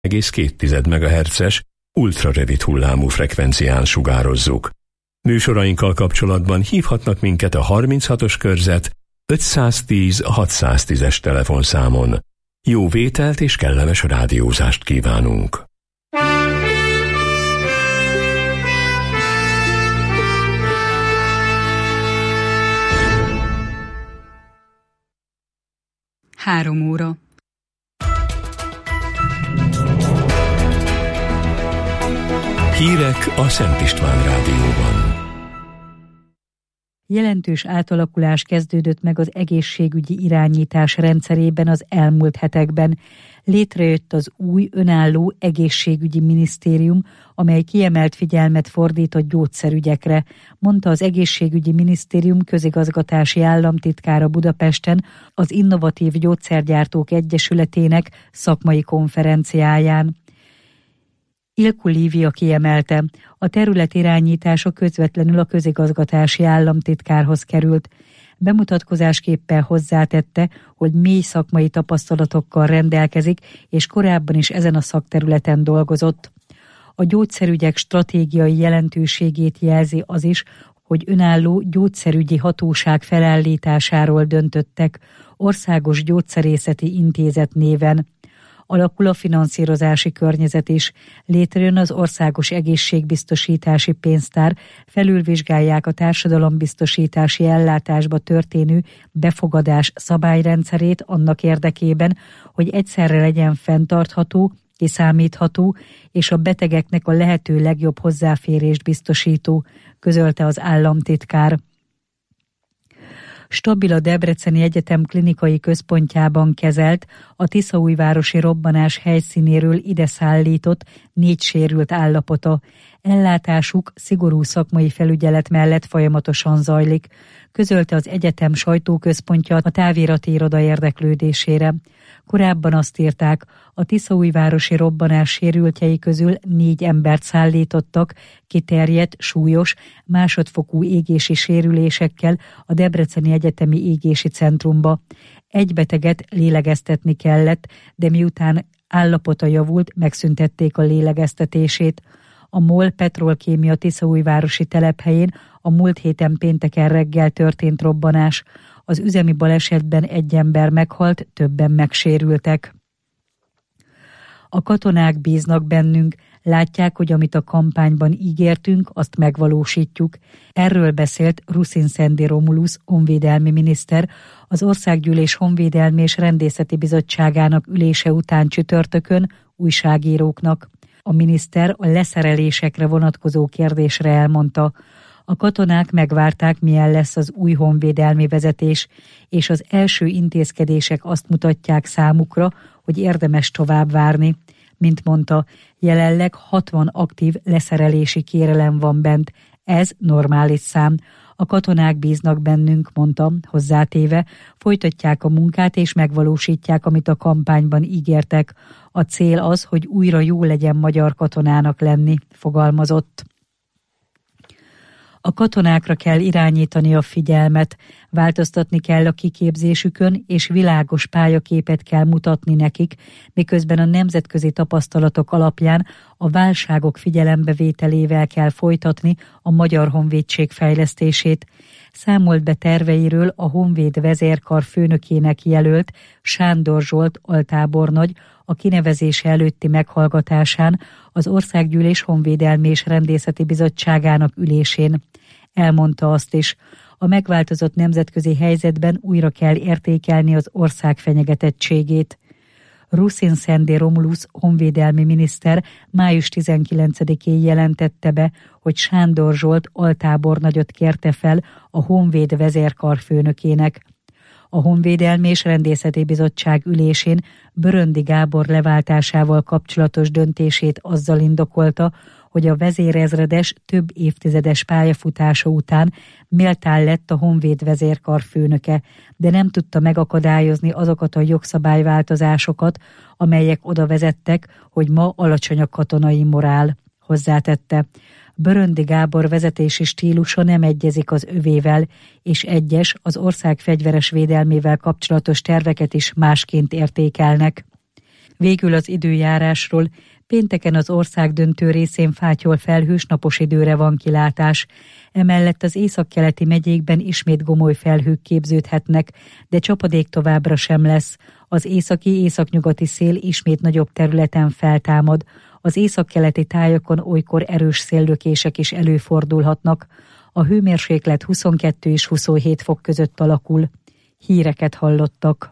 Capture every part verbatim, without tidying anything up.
egész két megahertzes ultrarövid hullámú frekvencián sugározzuk. Műsorainkkal kapcsolatban hívhatnak minket a harminchatos körzet ötszáztíz hatszáztízes telefonszámon. Jó vételt és kellemes rádiózást kívánunk! Három óra. Hírek a Szent István Rádióban. Jelentős átalakulás kezdődött meg az egészségügyi irányítás rendszerében az elmúlt hetekben. Létrejött az új, önálló egészségügyi minisztérium, amely kiemelt figyelmet fordít a gyógyszerügyekre, mondta az egészségügyi minisztérium közigazgatási államtitkára Budapesten az Innovatív Gyógyszergyártók Egyesületének szakmai konferenciáján. Ilkó Lívia kiemelte, a terület irányítása közvetlenül a közigazgatási államtitkárhoz került. Bemutatkozásképpen hozzátette, hogy mély szakmai tapasztalatokkal rendelkezik, és korábban is ezen a szakterületen dolgozott. A gyógyszerügyek stratégiai jelentőségét jelzi az is, hogy önálló gyógyszerügyi hatóság felállításáról döntöttek, Országos Gyógyszerészeti Intézet néven. Alakul a finanszírozási környezet is. Létrejön az Országos Egészségbiztosítási Pénztár, felülvizsgálják a társadalombiztosítási ellátásba történő befogadás szabályrendszerét annak érdekében, hogy egyszerre legyen fenntartható, kiszámítható és a betegeknek a lehető legjobb hozzáférést biztosító, közölte az államtitkár. Stabil a Debreceni Egyetem klinikai központjában kezelt, a tiszaújvárosi robbanás helyszínéről ide szállított négy sérült állapota. Ellátásuk szigorú szakmai felügyelet mellett folyamatosan zajlik, közölte az egyetem sajtóközpontja a távirati iroda érdeklődésére. Korábban azt írták, a tiszaújvárosi robbanás sérültjei közül négy embert szállítottak kiterjedt, súlyos, másodfokú égési sérülésekkel a Debreceni Egyetemi Égési Centrumba. Egy beteget lélegeztetni kellett, de miután állapota javult, megszüntették a lélegeztetését. A MOL Petrolkémia tiszaújvárosi telephelyén a múlt héten pénteken reggel történt robbanás. Az üzemi balesetben egy ember meghalt, többen megsérültek. A katonák bíznak bennünk, látják, hogy amit a kampányban ígértünk, azt megvalósítjuk. Erről beszélt Rusin Szendi Romulus honvédelmi miniszter az Országgyűlés Honvédelmi és Rendészeti Bizottságának ülése után csütörtökön újságíróknak. A miniszter a leszerelésekre vonatkozó kérdésre elmondta, a katonák megvárták, milyen lesz az új honvédelmi vezetés, és az első intézkedések azt mutatják számukra, hogy érdemes tovább várni. Mint mondta, jelenleg hatvan aktív leszerelési kérelem van bent, ez normális szám. A katonák bíznak bennünk, mondta, hozzátéve, folytatják a munkát és megvalósítják, amit a kampányban ígértek. A cél az, hogy újra jó legyen magyar katonának lenni, fogalmazott. A katonákra kell irányítani a figyelmet, változtatni kell a kiképzésükön, és világos pályaképet kell mutatni nekik, miközben a nemzetközi tapasztalatok alapján a válságok figyelembevételével kell folytatni a Magyar Honvédség fejlesztését. Számolt be terveiről a Honvéd vezérkar főnökének jelölt Sándor Zsolt altábornagy a kinevezése előtti meghallgatásán az Országgyűlés Honvédelmi és Rendészeti Bizottságának ülésén. Elmondta azt is, a megváltozott nemzetközi helyzetben újra kell értékelni az ország fenyegetettségét. Rusin Szendi Romulus honvédelmi miniszter május tizenkilencedikén jelentette be, hogy Sándor Zsolt altábornagyot kérte fel a Honvéd vezérkarfőnökének. A Honvédelmi és Rendészeti Bizottság ülésén Böröndi Gábor leváltásával kapcsolatos döntését azzal indokolta, hogy a vezérezredes több évtizedes pályafutása után méltán lett a Honvéd vezérkar főnöke, de nem tudta megakadályozni azokat a jogszabályváltozásokat, amelyek oda vezettek, hogy ma alacsony a katonai morál, hozzátette. Böröndi Gábor vezetési stílusa nem egyezik az övével, és egyes az ország fegyveres védelmével kapcsolatos terveket is másként értékelnek. Végül az időjárásról. Pénteken az ország döntő részén fátyol felhős napos időre van kilátás. Emellett az északkeleti megyékben ismét gomoly felhők képződhetnek, de csapadék továbbra sem lesz. Az északi-északnyugati szél ismét nagyobb területen feltámad. Az északkeleti tájakon olykor erős széllökések is előfordulhatnak. A hőmérséklet huszonkettő és huszonhét fok között alakul. Híreket hallottak.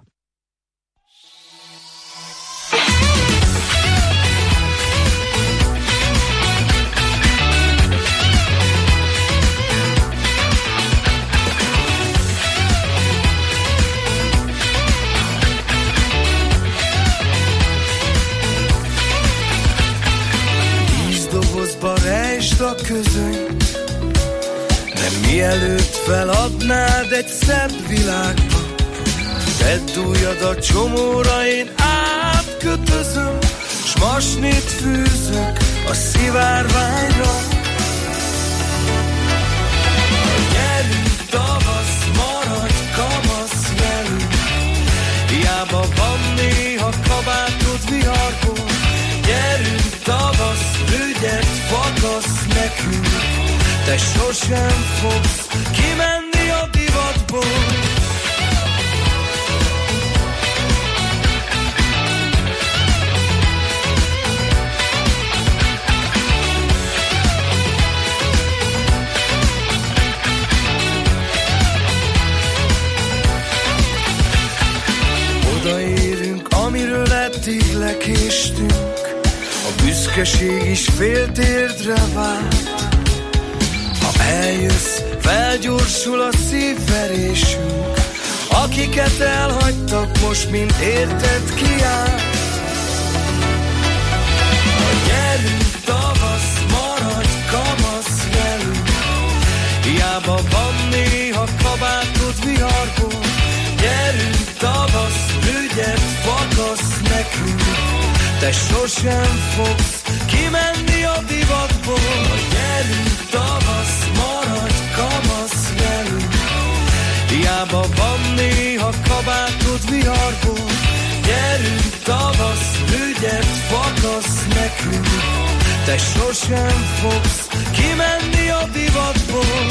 Rejtsd a közönyt, de mielőtt feladnád egy szebb világba, tedd ujjad a csomóra, én átkötözöm, s masnit fűzök a szivárványra. Gyerünk tavasz, maradj kamasz velünk, hiába van néha kabátod viharból. Gyerünk tavasz, ügyet fakasz nekünk, te sosem fogsz kimenni a divatból. Odaérünk, amiről eddig lekéstünk, a büszkeség is fél térdre vált. Ha eljössz, felgyorsul a szívverésünk, akiket elhagytak, most mind érted kiáll. Gyerünk tavasz, maradj kamasz velünk, hiába van néha kabátod viharból. Gyerünk tavasz, ügyet fakasz nekünk, te sosem fogsz kimenni a divatból. Gyerünk tavasz, maradj kamasz velünk, hiába van néha kabátod viharból. Gyerünk tavasz, ügyet fakasz nekünk, te sosem fogsz kimenni a divatból.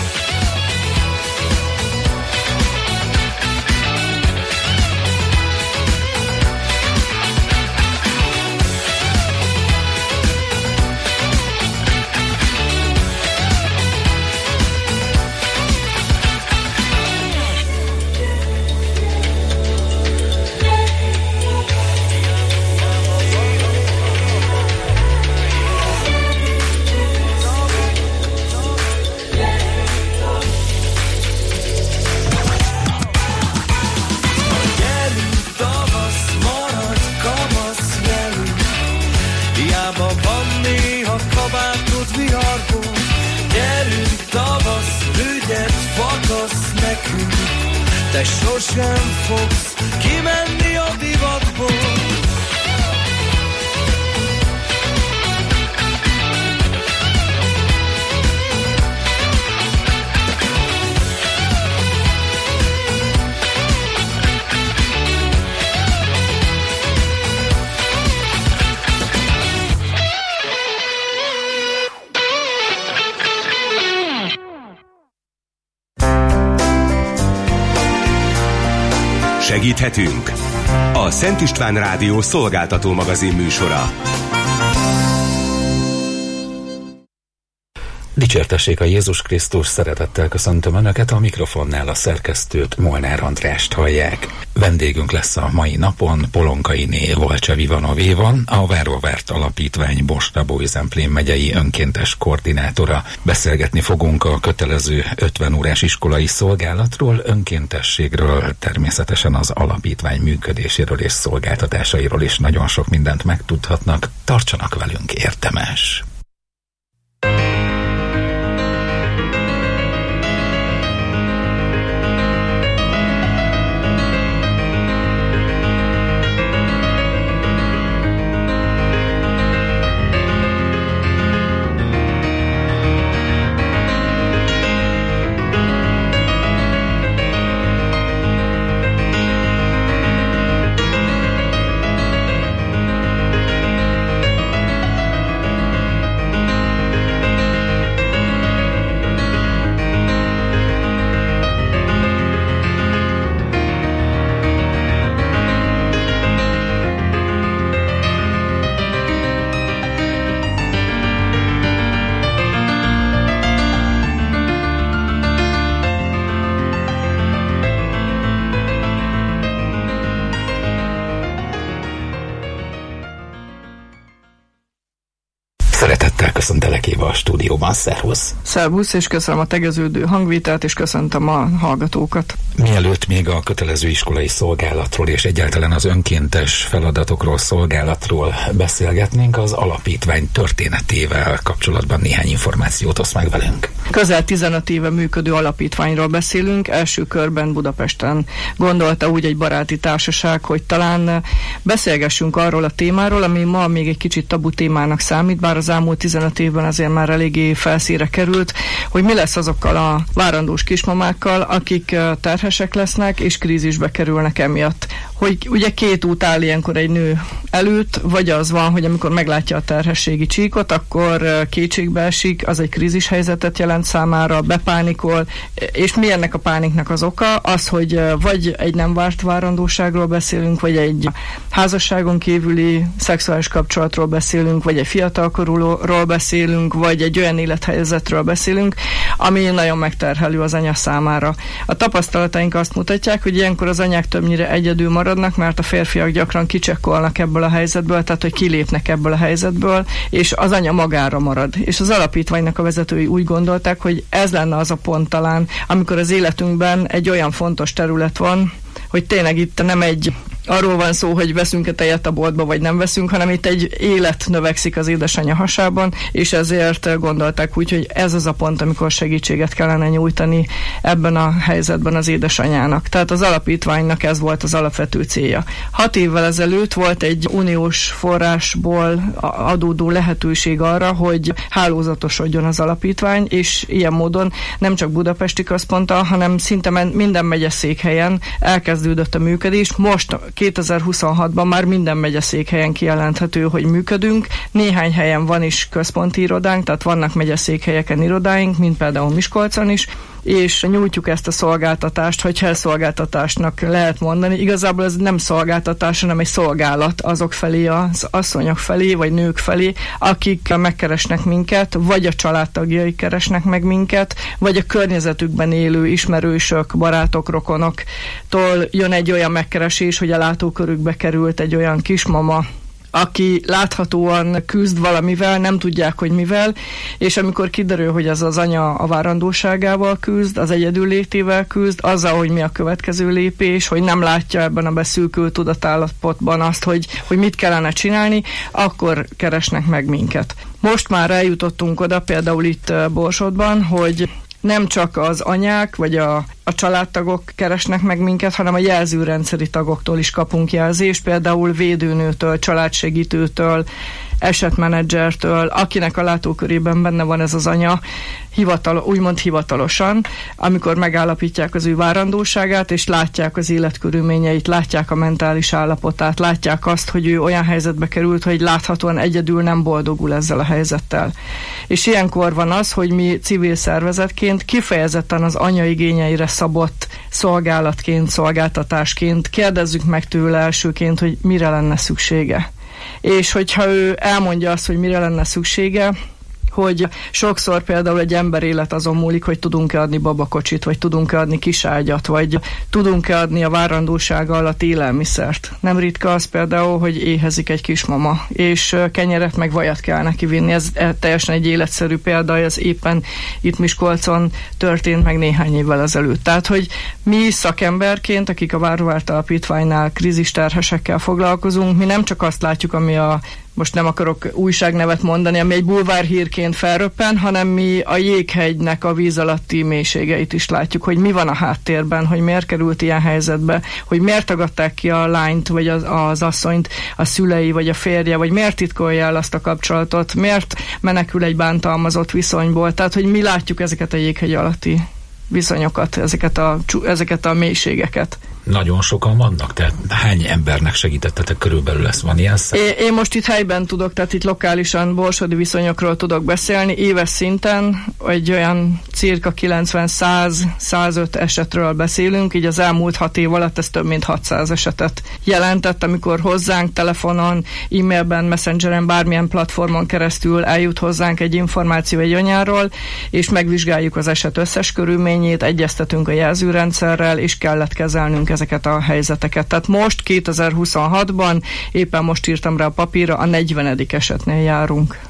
Te sosem fogsz kimenni a divatból. Segíthetünk? A Szent István Rádió szolgáltató magazin műsora. Dicsértessék a Jézus Krisztus, szeretettel köszöntöm Önöket, a mikrofonnál a szerkesztőt, Molnár Andrást hallják. Vendégünk lesz a mai napon Polonkainé Volcsevivanov Éva, a Váróvárt Alapítvány Bosna-Bolyzemplén megyei önkéntes koordinátora. Beszélgetni fogunk a kötelező ötven órás iskolai szolgálatról, önkéntességről, természetesen az alapítvány működéséről és szolgáltatásairól is nagyon sok mindent megtudhatnak. Tartsanak velünk, érdemes! Szeretettel köszöntelek, Éva, a stúdióban. Szervusz! Szervusz, és köszönöm a tegeződő hangvételt, és köszöntöm a hallgatókat. Mielőtt még a kötelező iskolai szolgálatról és egyáltalán az önkéntes feladatokról, szolgálatról beszélgetnénk, az alapítvány történetével kapcsolatban néhány információt osz meg velünk. Közel tizenöt éve működő alapítványról beszélünk, első körben Budapesten gondolta úgy egy baráti társaság, hogy talán beszélgessünk arról a témáról, ami ma még egy kicsit tabu témának számít, bár az elmúlt tizenöt évben azért már eléggé felszínre került, hogy mi lesz azokkal a várandós kismamákkal, akik terhesek lesznek és krízisbe kerülnek emiatt. Hogy ugye két út áll ilyenkor egy nő előtt, vagy az van, hogy amikor meglátja a terhességi csíkot, akkor kétségbe esik, az egy krízis helyzetet jelent számára, bepánikol, és mi ennek a pániknak az oka? Az, hogy vagy egy nem várt várandóságról beszélünk, vagy egy házasságon kívüli szexuális kapcsolatról beszélünk, vagy egy fiatalkorúról beszélünk, vagy egy olyan élethelyzetről beszélünk, ami nagyon megterhelő az anya számára. A tapasztalataink azt mutatják, hogy ilyenkor az anyák többnyire egyedül maradnak, mert a férfiak gyakran kicsekkolnak ebből a helyzetből, tehát hogy kilépnek ebből a helyzetből, és az anya magára marad. És az alapítványnak a vezetői úgy gondolták, hogy ez lenne az a pont talán, amikor az életünkben egy olyan fontos terület van, hogy tényleg itt nem egy arról van szó, hogy veszünk-e tejet a boltba, vagy nem veszünk, hanem itt egy élet növekszik az édesanyja hasában, és ezért gondolták úgy, hogy ez az a pont, amikor segítséget kellene nyújtani ebben a helyzetben az édesanyának. Tehát az alapítványnak ez volt az alapvető célja. Hat évvel ezelőtt volt egy uniós forrásból adódó lehetőség arra, hogy hálózatosodjon az alapítvány, és ilyen módon nem csak budapesti központtal, hanem szinte minden megyeszékhelyen elkezdődött a működés. Most kétezer-huszonhatban már minden megyeszékhelyen kijelenthető, hogy működünk. Néhány helyen van is központi irodánk, tehát vannak megyeszékhelyeken irodáink, mint például Miskolcon is, és nyújtjuk ezt a szolgáltatást, hogyha szolgáltatásnak lehet mondani. Igazából ez nem szolgáltatás, hanem egy szolgálat azok felé, az asszonyok felé, vagy nők felé, akik megkeresnek minket, vagy a családtagjai keresnek meg minket, vagy a környezetükben élő ismerősök, barátok, rokonoktól jön egy olyan megkeresés, hogy a látókörükbe került egy olyan kismama, aki láthatóan küzd valamivel, nem tudják, hogy mivel, és amikor kiderül, hogy ez az anya a várandóságával küzd, az egyedüllétével küzd, azzal, hogy mi a következő lépés, hogy nem látja ebben a beszűkült tudatállapotban azt, hogy, hogy mit kellene csinálni, akkor keresnek meg minket. Most már eljutottunk oda, például itt Borsodban, hogy nem csak az anyák vagy a, a családtagok keresnek meg minket, hanem a jelzőrendszeri tagoktól is kapunk jelzést, például védőnőtől, családsegítőtől, esetmenedzsertől, akinek a látókörében benne van ez az anya, hivatal, úgymond hivatalosan, amikor megállapítják az ő várandóságát, és látják az életkörülményeit, látják a mentális állapotát, látják azt, hogy ő olyan helyzetbe került, hogy láthatóan egyedül nem boldogul ezzel a helyzettel. És ilyenkor van az, hogy mi civil szervezetként kifejezetten az anya igényeire szabott szolgálatként, szolgáltatásként kérdezzük meg tőle elsőként, hogy mire lenne szüksége. És hogyha ő elmondja azt, hogy mire lenne szüksége, hogy sokszor például egy ember élet azon múlik, hogy tudunk-e adni babakocsit, vagy tudunk-e adni kiságyat, vagy tudunk-e adni a várandósága alatt élelmiszert. Nem ritka az például, hogy éhezik egy kismama, és kenyeret meg vajat kell neki vinni. Ez teljesen egy életszerű példa, ez éppen itt Miskolcon történt meg néhány évvel ezelőtt. Tehát, hogy mi szakemberként, akik a Várovárt Alapítványnál krízisterhesekkel foglalkozunk, mi nem csak azt látjuk, ami a most nem akarok újságnevet mondani, ami egy bulvárhírként felröppen, hanem mi a jéghegynek a víz alatti mélységeit is látjuk, hogy mi van a háttérben, hogy miért került ilyen helyzetbe, hogy miért tagadták ki a lányt, vagy az, az asszonyt a szülei, vagy a férje, vagy miért titkolja el azt a kapcsolatot, miért menekül egy bántalmazott viszonyból. Tehát, hogy mi látjuk ezeket a jéghegy alatti viszonyokat, ezeket a, ezeket a mélységeket. Nagyon sokan vannak? Tehát hány embernek segítettetek körülbelül, ezt van ilyen szám? Én, én most itt helyben tudok, tehát itt lokálisan borsodi viszonyokról tudok beszélni. Éves szinten egy olyan cirka kilencven-száz-százöt esetről beszélünk, így az elmúlt hat év alatt ez több mint hatszáz esetet jelentett, amikor hozzánk telefonon, e-mailben, messengeren, bármilyen platformon keresztül eljut hozzánk egy információ egy anyáról, és megvizsgáljuk az eset összes körülményét, egyeztetünk a jelzőrendszerrel, és kellett kezelnünk ezeket a helyzeteket. Tehát most kétezer-huszonhatban, éppen most írtam rá a papírra, a negyvenedik esetnél járunk.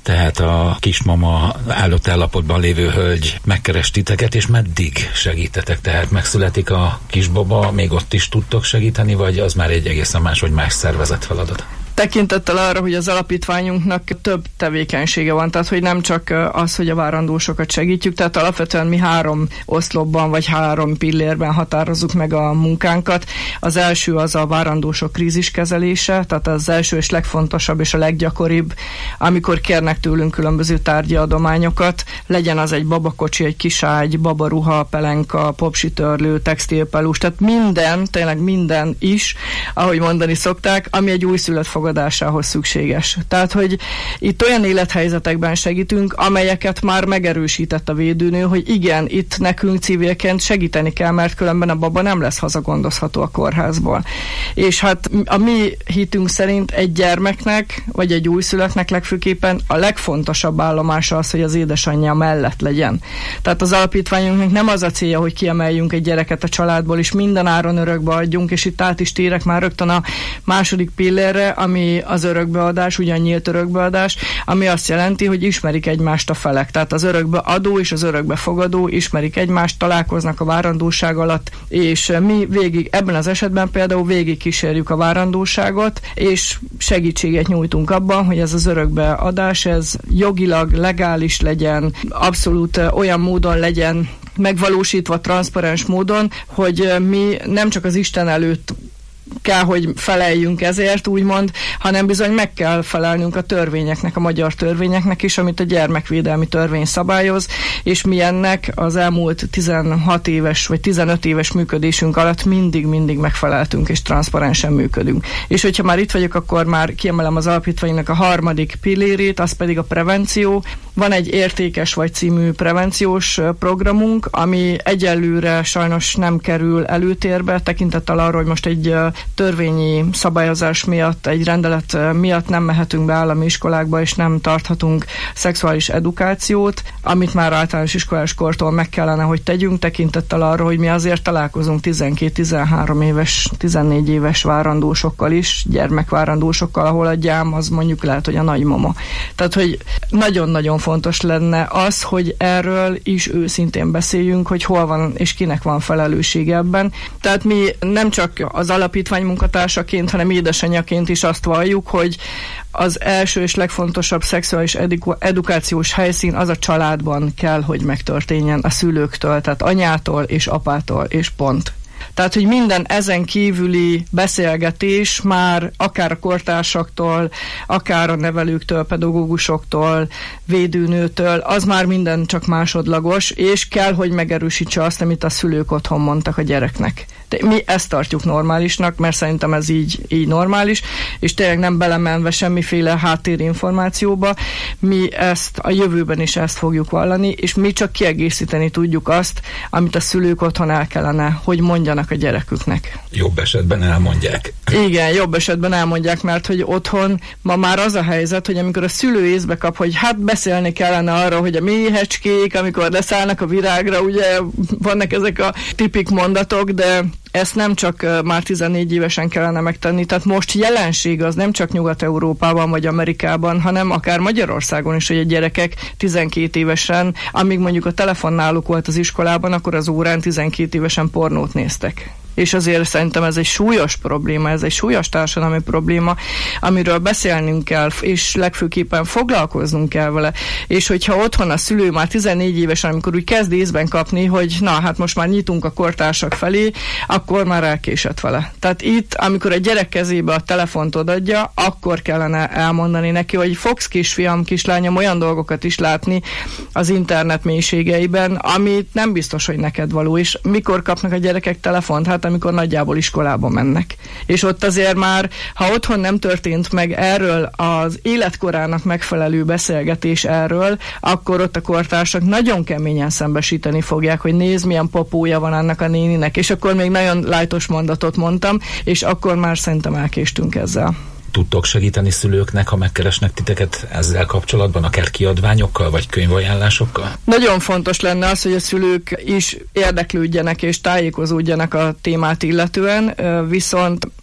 Tehát a kismama állott állapotban lévő hölgy megkeres titeket, és meddig segítetek? Tehát megszületik a kisbaba, még ott is tudtok segíteni, vagy az már egy egészen más, vagy más szervezet feladat? Tekintettel arra, hogy az alapítványunknak több tevékenysége van, tehát hogy nem csak az, hogy a várandósokat segítjük, tehát alapvetően mi három oszlopban vagy három pillérben határozzuk meg a munkánkat. Az első az a várandósok kríziskezelése, tehát az első és legfontosabb és a leggyakoribb, amikor kérnek tőlünk különböző tárgyi adományokat, legyen az egy babakocsi, egy kiságy, babaruha, pelenka, popsitörlő, textilpelús, tehát minden, tényleg minden is, ahogy mondani szokták, ami egy újszülött fogadásához szükséges. Tehát, hogy itt olyan élethelyzetekben segítünk, amelyeket már megerősített a védőnő, hogy igen, itt nekünk civilként segíteni kell, mert különben a baba nem lesz hazagondozható a kórházból. És hát a mi hitünk szerint egy gyermeknek, vagy egy újszülöttnek legfőképpen a legfontosabb állomása az, hogy az édesanyja mellett legyen. Tehát az alapítványunknak nem az a célja, hogy kiemeljünk egy gyereket a családból, és minden áron örökbe adjunk, és itt át is térek már rögtön a második pillérre, ami az örökbeadás, ugyan nyílt örökbeadás, ami azt jelenti, hogy ismerik egymást a felek. Tehát az örökbeadó és az örökbefogadó ismerik egymást, találkoznak a várandóság alatt, és mi végig, ebben az esetben például végig kísérjük a várandóságot, és segítséget nyújtunk abban, hogy ez az örökbeadás, ez jogilag legális legyen, abszolút olyan módon legyen megvalósítva, transzparens módon, hogy mi nem csak az Isten előtt kell, hogy feleljünk ezért, úgymond, hanem bizony meg kell felelnünk a törvényeknek, a magyar törvényeknek is, amit a gyermekvédelmi törvény szabályoz, és mi ennek az elmúlt tizenhat éves vagy tizenöt éves működésünk alatt mindig-mindig megfeleltünk, és transzparensen működünk. És hogyha már itt vagyok, akkor már kiemelem az alapítványnak a harmadik pillérét, az pedig a prevenció. Van egy Értékes vagy című prevenciós programunk, ami egyelőre sajnos nem kerül előtérbe, tekintettel arra, hogy most egy törvényi szabályozás miatt, egy rendelet miatt nem mehetünk be állami iskolákba, és nem tarthatunk szexuális edukációt, amit már általános iskolás kortól meg kellene, hogy tegyünk, tekintettel arra, hogy mi azért találkozunk tizenkét-tizenhárom éves, tizennégy éves várandósokkal is, gyermekvárandósokkal, ahol a gyám az mondjuk lehet, hogy a nagymama. Tehát, hogy nagyon-nagyon fontos lenne az, hogy erről is őszintén beszéljünk, hogy hol van és kinek van felelőssége ebben. Tehát mi nem csak az alapítvány munkatársaként, hanem édesanyjaként is azt valljuk, hogy az első és legfontosabb szexuális edu- edukációs helyszín az a családban kell, hogy megtörténjen a szülőktől, tehát anyától és apától, és pont. Tehát, hogy minden ezen kívüli beszélgetés már akár a kortársaktól, akár a nevelőktől, pedagógusoktól, védőnőtől, az már minden csak másodlagos, és kell, hogy megerősítse azt, amit a szülők otthon mondtak a gyereknek. De mi ezt tartjuk normálisnak, mert szerintem ez így, így normális, és tényleg nem belemenve semmiféle háttérinformációba, mi ezt a jövőben is ezt fogjuk vallani, és mi csak kiegészíteni tudjuk azt, amit a szülők otthon el kellene, hogy mondjanak a gyereküknek. Jobb esetben elmondják. Igen, jobb esetben elmondják, mert hogy otthon ma már az a helyzet, hogy amikor a szülő észbe kap, hogy hát beszélni kellene arra, hogy a méhecskék, amikor leszállnak a virágra, ugye vannak ezek a tipik mondatok, de ezt nem csak uh, már tizennégy évesen kellene megtenni, tehát most jelenség az nem csak Nyugat-Európában vagy Amerikában, hanem akár Magyarországon is, hogy a gyerekek tizenkét évesen, amíg mondjuk a telefon náluk volt az iskolában, akkor az órán tizenkét évesen pornót néztek. És azért szerintem ez egy súlyos probléma, ez egy súlyos társadalmi probléma, amiről beszélnünk kell, és legfőképpen foglalkoznunk kell vele. És hogyha otthon a szülő már tizennégy évesen, amikor úgy kezd észben kapni, hogy na, hát most már nyitunk a kortársak felé, akkor már elkésett vele. Tehát itt, amikor a gyerek kezébe a telefont odaadja, akkor kellene elmondani neki, hogy fogsz kisfiam, kislányom olyan dolgokat is látni az internet mélységeiben, amit nem biztos, hogy neked való. És mikor kapnak a gyerekek telefont? Hát amikor nagyjából iskolába mennek. És ott azért már, ha otthon nem történt meg erről az életkorának megfelelő beszélgetés erről, akkor ott a kortársak nagyon keményen szembesíteni fogják, hogy nézd, milyen popója van annak a néninek, és akkor még nagyon lájtos mondatot mondtam, és akkor már szerintem elkéstünk ezzel. Tudtok segíteni szülőknek, ha megkeresnek titeket ezzel kapcsolatban, akár kiadványokkal, vagy könyvajánlásokkal? Nagyon fontos lenne az, hogy a szülők is érdeklődjenek és tájékozódjanak a témát illetően, viszont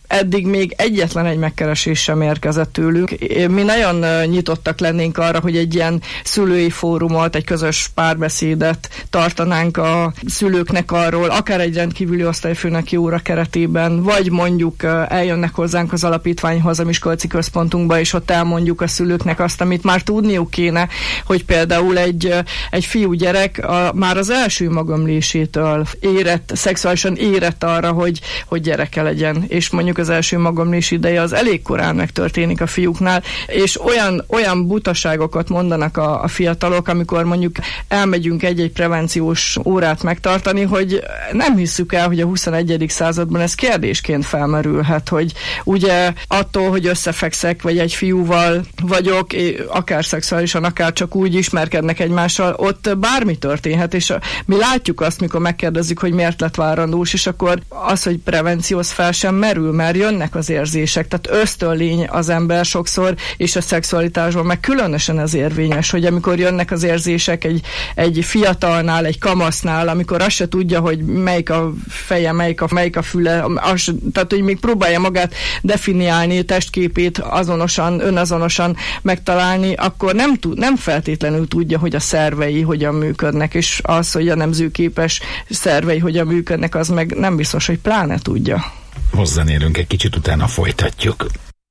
eddig még egyetlen egy megkeresés sem érkezett tőlük. Mi nagyon nyitottak lennénk arra, hogy egy ilyen szülői fórumot, egy közös párbeszédet tartanánk a szülőknek arról, akár egy rendkívüli osztályfőnöki óra keretében, vagy mondjuk eljönnek hozzánk az alapítványhoz, a Miskolci központunkba, és ott elmondjuk a szülőknek azt, amit már tudniuk kéne, hogy például egy, egy fiúgyerek a, már az első magomlésétől érett, szexuálisan érett arra, hogy, hogy gyereke legyen, és mondjuk az első magomlés ideje az elég korán megtörténik a fiúknál, és olyan, olyan butaságokat mondanak a, a fiatalok, amikor mondjuk elmegyünk egy-egy prevenciós órát megtartani, hogy nem hisszük el, hogy a huszonegyedik században ez kérdésként felmerülhet, hogy ugye attól, hogy összefekszek, vagy egy fiúval vagyok, akár szexuálisan, akár csak úgy ismerkednek egymással, ott bármi történhet, és mi látjuk azt, mikor megkérdezzük, hogy miért lett várandós, és akkor az, hogy prevencióhoz fel sem merül, mert jönnek az érzések, tehát ösztönlény az ember sokszor, és a szexualitásban meg különösen ez érvényes, hogy amikor jönnek az érzések egy, egy fiatalnál, egy kamasznál, amikor azt se tudja, hogy melyik a feje, melyik a, melyik a füle, az, tehát hogy még próbálja magát definiálni, testképét azonosan, önazonosan megtalálni, akkor nem, tud, nem feltétlenül tudja, hogy a szervei hogyan működnek, és az, hogy a nemzőképes szervei hogyan működnek, az meg nem biztos, hogy pláne tudja. Hozzánérünk egy kicsit, utána folytatjuk.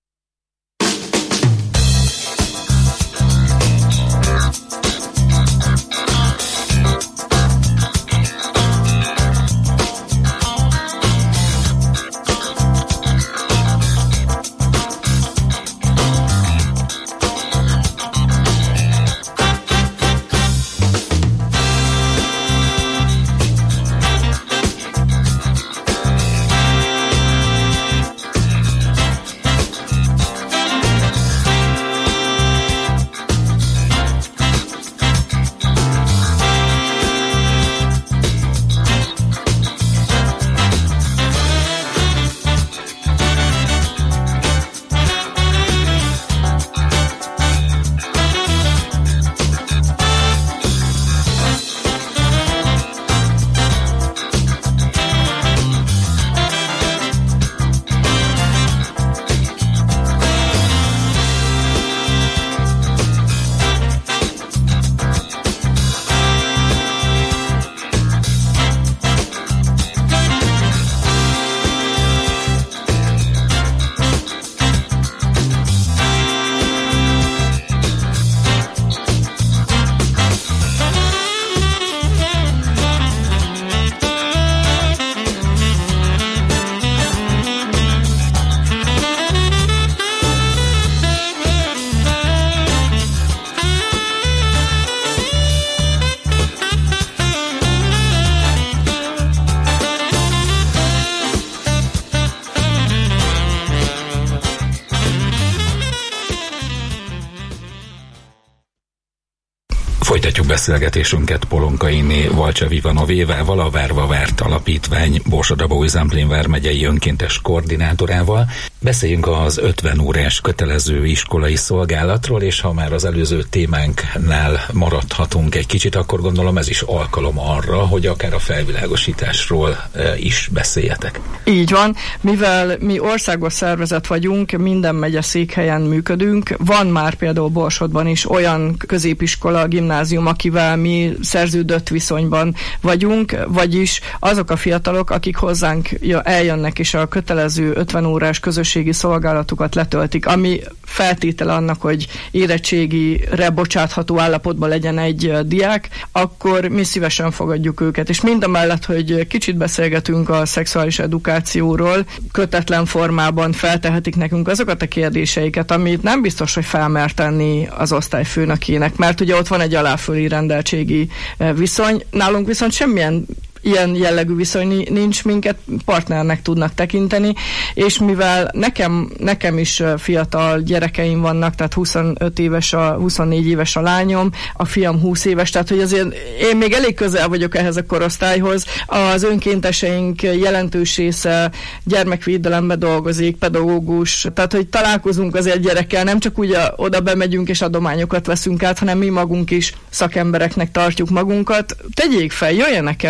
Folytatjuk beszélgetésünket Polonkainé Valcsev Ivanovével, a Várva Várt Alapítvány Borsod-Abaúj-Zemplén vármegyei önkéntes koordinátorával. Beszéljünk az ötven órás kötelező iskolai szolgálatról, és ha már az előző témánknál maradhatunk egy kicsit, akkor gondolom ez is alkalom arra, hogy akár a felvilágosításról is beszéljetek. Így van, mivel mi országos szervezet vagyunk, minden megye székhelyen működünk, van már például Borsodban is olyan középiskola, gimnázium, akivel mi szerződött viszonyban vagyunk, vagyis azok a fiatalok, akik hozzánk eljönnek és a kötelező ötven órás közösségi szolgálatukat letöltik, ami feltétele annak, hogy érettségire bocsátható állapotban legyen egy diák, akkor mi szívesen fogadjuk őket. És mindamellett, hogy kicsit beszélgetünk a szexuális edukációról, kötetlen formában feltehetik nekünk azokat a kérdéseiket, amit nem biztos, hogy felmer tenni az osztályfőnökének, mert ugye ott van egy aláfölé rendeltségi viszony. Nálunk viszont semmilyen ilyen jellegű viszony nincs, minket partnernek tudnak tekinteni, és mivel nekem, nekem is fiatal gyerekeim vannak, tehát huszonöt éves, a, huszonnégy éves a lányom, a fiam húsz éves, tehát hogy azért én még elég közel vagyok ehhez a korosztályhoz. Az önkénteseink jelentős része gyermekvédelembe dolgozik, pedagógus, tehát hogy találkozunk azért gyerekkel, nem csak úgy a, oda bemegyünk és adományokat veszünk át, hanem mi magunk is szakembereknek tartjuk magunkat. Tegyék fel, jöjjenek el, tegyék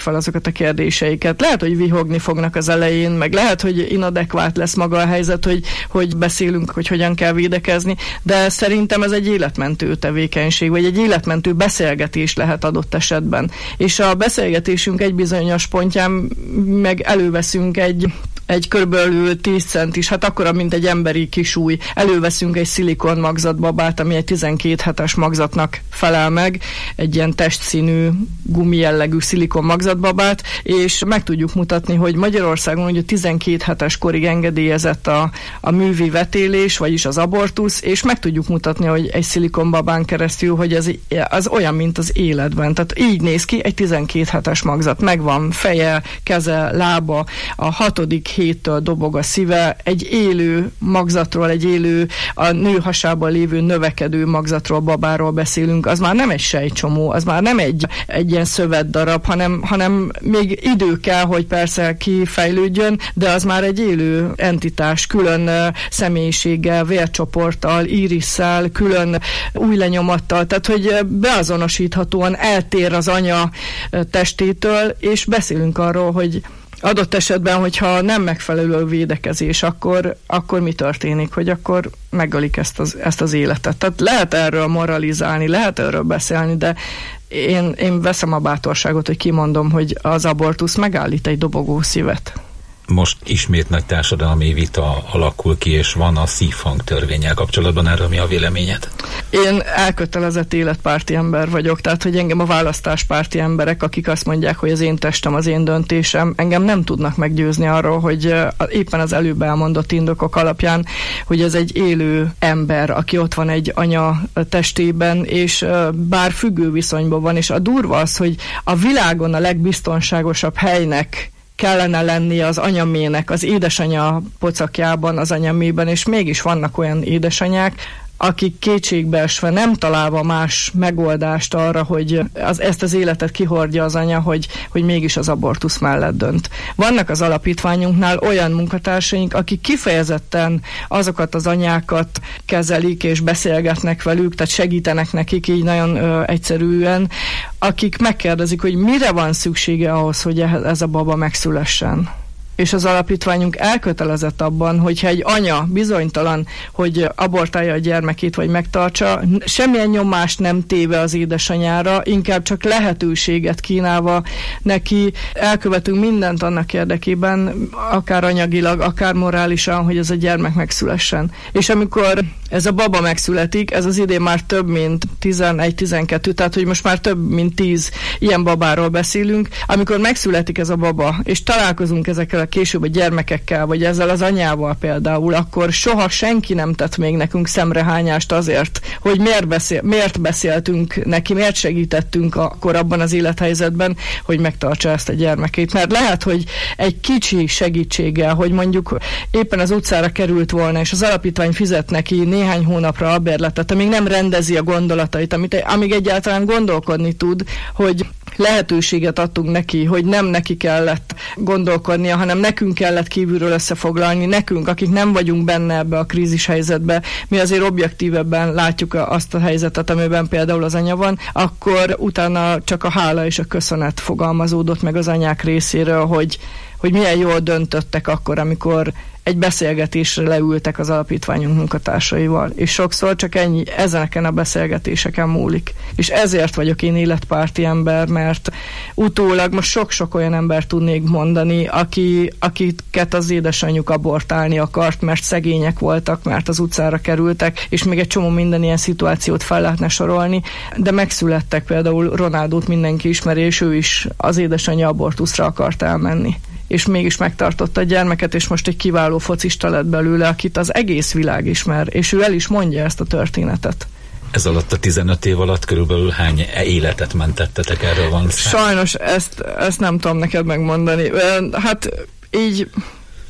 fel azokat a kérdéseiket. Lehet, hogy vihogni fognak az elején, meg lehet, hogy inadekvát lesz maga a helyzet, hogy, hogy beszélünk, hogy hogyan kell védekezni, de szerintem ez egy életmentő tevékenység, vagy egy életmentő beszélgetés lehet adott esetben. És a beszélgetésünk egy bizonyos pontján meg előveszünk egy egy körülbelül tíz centis, hát akkora, mint egy emberi kisúly. Előveszünk egy szilikon magzatbabát, ami egy tizenkét hetes magzatnak felel meg, egy ilyen testszínű, gumi jellegű szilikon magzatbabát, és meg tudjuk mutatni, hogy Magyarországon ugye tizenkét hetes korig engedélyezett a, a művi vetélés, vagyis az abortusz, és meg tudjuk mutatni, hogy egy szilikonbabán keresztül, hogy ez az olyan, mint az életben. Tehát így néz ki egy tizenkét hetes magzat. Megvan feje, keze, lába, a hatodik héttől dobog a szíve, egy élő magzatról, egy élő, a nő hasában lévő növekedő magzatról, babáról beszélünk, az már nem egy sejtcsomó, az már nem egy, egy ilyen szövetdarab, hanem, hanem még idő kell, hogy persze kifejlődjön, de az már egy élő entitás, külön személyiséggel, vércsoporttal, írisszel, külön új lenyomattal, tehát hogy beazonosíthatóan eltér az anya testétől, és beszélünk arról, hogy adott esetben, hogyha nem megfelelő a védekezés, akkor, akkor mi történik, hogy akkor megölik ezt az, ezt az életet. Tehát lehet erről moralizálni, lehet erről beszélni, de én, én veszem a bátorságot, hogy kimondom, hogy az abortusz megállít egy dobogó szívet. Most ismét nagy társadalmi vita alakul ki, és van a szívhang törvénnyel kapcsolatban. Erről mi a véleményed? Én elkötelezett életpárti ember vagyok, tehát hogy engem a választáspárti emberek, akik azt mondják, hogy az én testem, az én döntésem, engem nem tudnak meggyőzni arról, hogy éppen az előbb elmondott indokok alapján, hogy ez egy élő ember, aki ott van egy anya testében, és bár függő viszonyban van, és a durva az, hogy a világon a legbiztonságosabb helynek kellene lennie az anyamének, az édesanya pocakjában, az anyamében, és mégis vannak olyan édesanyák, akik kétségbeesve nem találva más megoldást arra, hogy az, ezt az életet kihordja az anya, hogy, hogy mégis az abortusz mellett dönt. Vannak az alapítványunknál olyan munkatársaink, akik kifejezetten azokat az anyákat kezelik és beszélgetnek velük, tehát segítenek nekik így nagyon ö, egyszerűen, akik megkérdezik, hogy mire van szüksége ahhoz, hogy ez a baba megszülessen. És az alapítványunk elkötelezett abban, hogyha egy anya bizonytalan, hogy abortálja a gyermekét, vagy megtartsa, semmilyen nyomást nem téve az édesanyára, inkább csak lehetőséget kínálva neki, elkövetünk mindent annak érdekében, akár anyagilag, akár morálisan, hogy ez a gyermek megszülessen. És amikor ez a baba megszületik, ez az idén már több mint tizenegy-tizenkettő, tehát hogy most már több mint tíz ilyen babáról beszélünk. Amikor megszületik ez a baba, és találkozunk ezekkel a később a gyermekekkel, vagy ezzel az anyával például, akkor soha senki nem tett még nekünk szemrehányást azért, hogy miért, beszél, miért beszéltünk neki, miért segítettünk akkor abban az élethelyzetben, hogy megtartsa ezt a gyermekét. Mert lehet, hogy egy kicsi segítséggel, hogy mondjuk éppen az utcára került volna, és az alapítvány fizet neki néhány hónapra albérletet, amíg nem rendezi a gondolatait, amit, amíg egyáltalán gondolkodni tud, hogy lehetőséget adtunk neki, hogy nem neki kellett gondolkodnia, hanem nekünk kellett kívülről összefoglalni, nekünk, akik nem vagyunk benne ebbe a krízis helyzetbe, mi azért objektívebben látjuk azt a helyzetet, amiben például az anya van, akkor utána csak a hála és a köszönet fogalmazódott meg az anyák részéről, hogy, hogy milyen jól döntöttek akkor, amikor egy beszélgetésre leültek az alapítványunk munkatársaival, és sokszor csak ennyi, ezeneken a beszélgetéseken múlik. És ezért vagyok én életpárti ember, mert utólag most sok-sok olyan ember tudnék mondani, aki, akiket az édesanyjuk abortálni akart, mert szegények voltak, mert az utcára kerültek, és még egy csomó minden ilyen szituációt fel lehetne sorolni, de megszülettek, például Ronaldót mindenki ismeri, és ő is az édesanyja abortuszra akart elmenni. És mégis megtartotta a gyermeket, és most egy kiváló focista lett belőle, akit az egész világ ismer, és ő el is mondja ezt a történetet. Ez alatt a tizenöt év alatt körülbelül hány életet mentettetek, erről van szám? Sajnos ezt, ezt nem tudom neked megmondani. Hát így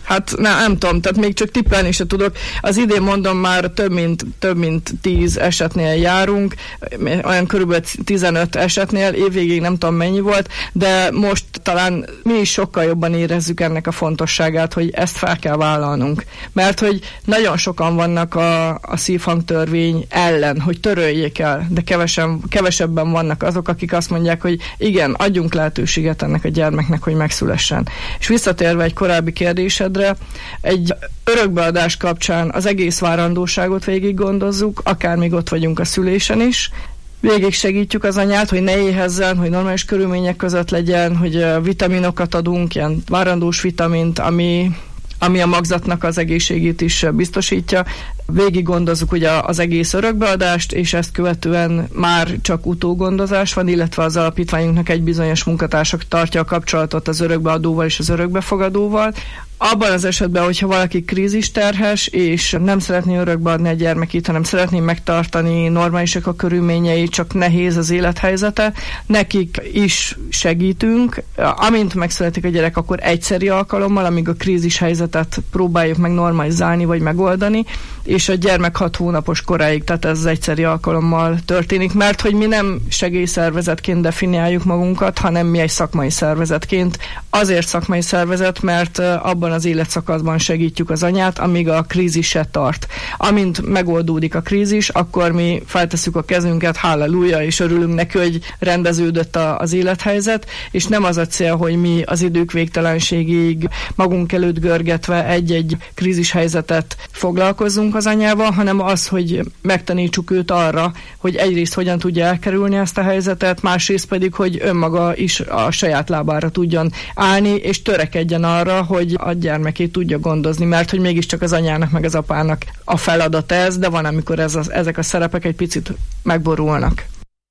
Hát nem, nem tudom, tehát még csak tippelni se tudok. Az idén mondom már több mint, több mint tíz esetnél járunk, olyan körülbelül tizenöt esetnél, évvégig nem tudom mennyi volt, de most talán mi is sokkal jobban érezzük ennek a fontosságát, hogy ezt fel kell vállalnunk. Mert hogy nagyon sokan vannak a, a szívhangtörvény ellen, hogy töröljék el, de kevesen, kevesebben vannak azok, akik azt mondják, hogy igen, adjunk lehetőséget ennek a gyermeknek, hogy megszülessen. És visszatérve egy korábbi kérdésedre, egy örökbeadás kapcsán az egész várandóságot végig gondozzuk, akár még ott vagyunk a szülésen is, végig segítjük az anyát, hogy ne éhezzen, hogy normális körülmények között legyen, hogy vitaminokat adunk, ilyen várandós vitamint, ami, ami a magzatnak az egészségét is biztosítja. Végig gondozzuk ugye az egész örökbeadást, és ezt követően már csak utógondozás van, illetve az alapítványunknak egy bizonyos munkatársak tartja a kapcsolatot az örökbeadóval és az örökbefogadóval. Abban az esetben, hogyha valaki krízisterhes, és nem szeretné örökbeadni a gyermekét, hanem szeretné megtartani, normálisak a körülményei, csak nehéz az élethelyzete, nekik is segítünk. Amint megszületik a gyerek, akkor egyszeri alkalommal, amíg a krízis helyzetet próbáljuk meg normalizálni, vagy megoldani, és a gyermek hat hónapos koráig, tehát ez egyszeri alkalommal történik, mert hogy mi nem segélyszervezetként definiáljuk magunkat, hanem mi egy szakmai szervezetként. Azért szakmai szervezet, mert abban az életszakaszban segítjük az anyát, amíg a krízis se tart. Amint megoldódik a krízis, akkor mi feltesszük a kezünket, halleluja, és örülünk neki, hogy rendeződött a, az élethelyzet, és nem az a cél, hogy mi az idők végtelenségig magunk előtt görgetve egy-egy krízis helyzetet foglalkozzunk az anyával, hanem az, hogy megtanítsuk őt arra, hogy egyrészt hogyan tudja elkerülni ezt a helyzetet, másrészt pedig, hogy önmaga is a saját lábára tudjon állni, és törekedjen arra, hogy a gyermekét tudja gondozni, mert hogy mégiscsak az anyának meg az apának a feladat ez, de van, amikor ez a, ezek a szerepek egy picit megborulnak.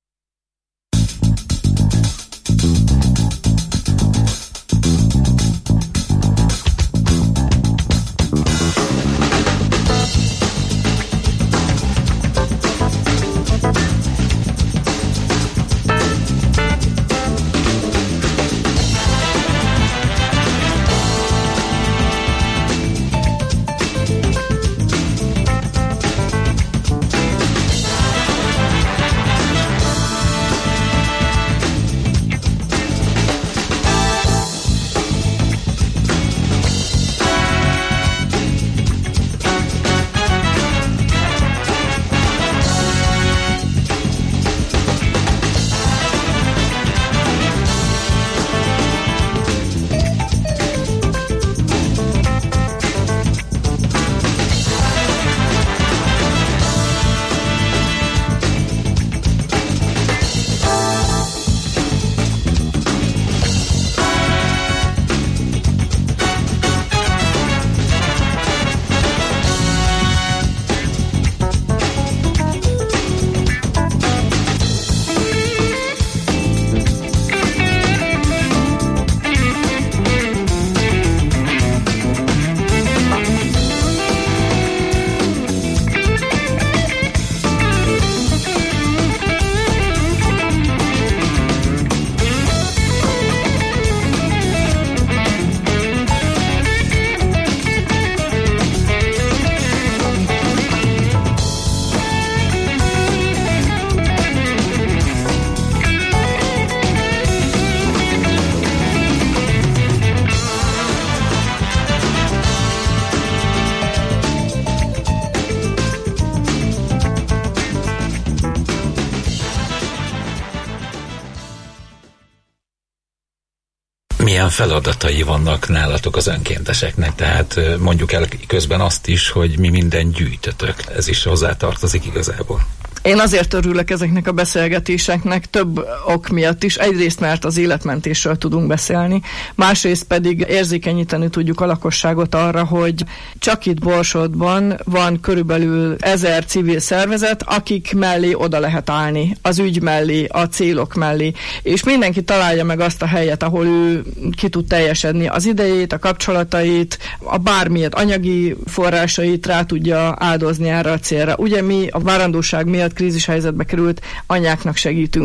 Milyen feladatai vannak nálatok az önkénteseknek? Tehát mondjuk el közben azt is, hogy mi minden gyűjtötök. Ez is hozzátartozik igazából. Én azért örülök ezeknek a beszélgetéseknek több ok miatt is. Egyrészt, mert az életmentésről tudunk beszélni, másrészt pedig érzékenyíteni tudjuk a lakosságot arra, hogy csak itt Borsodban van körülbelül ezer civil szervezet, akik mellé oda lehet állni, az ügy mellé, a célok mellé, és mindenki találja meg azt a helyet, ahol ő ki tud teljesedni, az idejét, a kapcsolatait, a bármilyet, anyagi forrásait rá tudja áldozni erre a célra. Ugye mi a várandóság miatt krízis helyzetbe került anyáknak segítünk.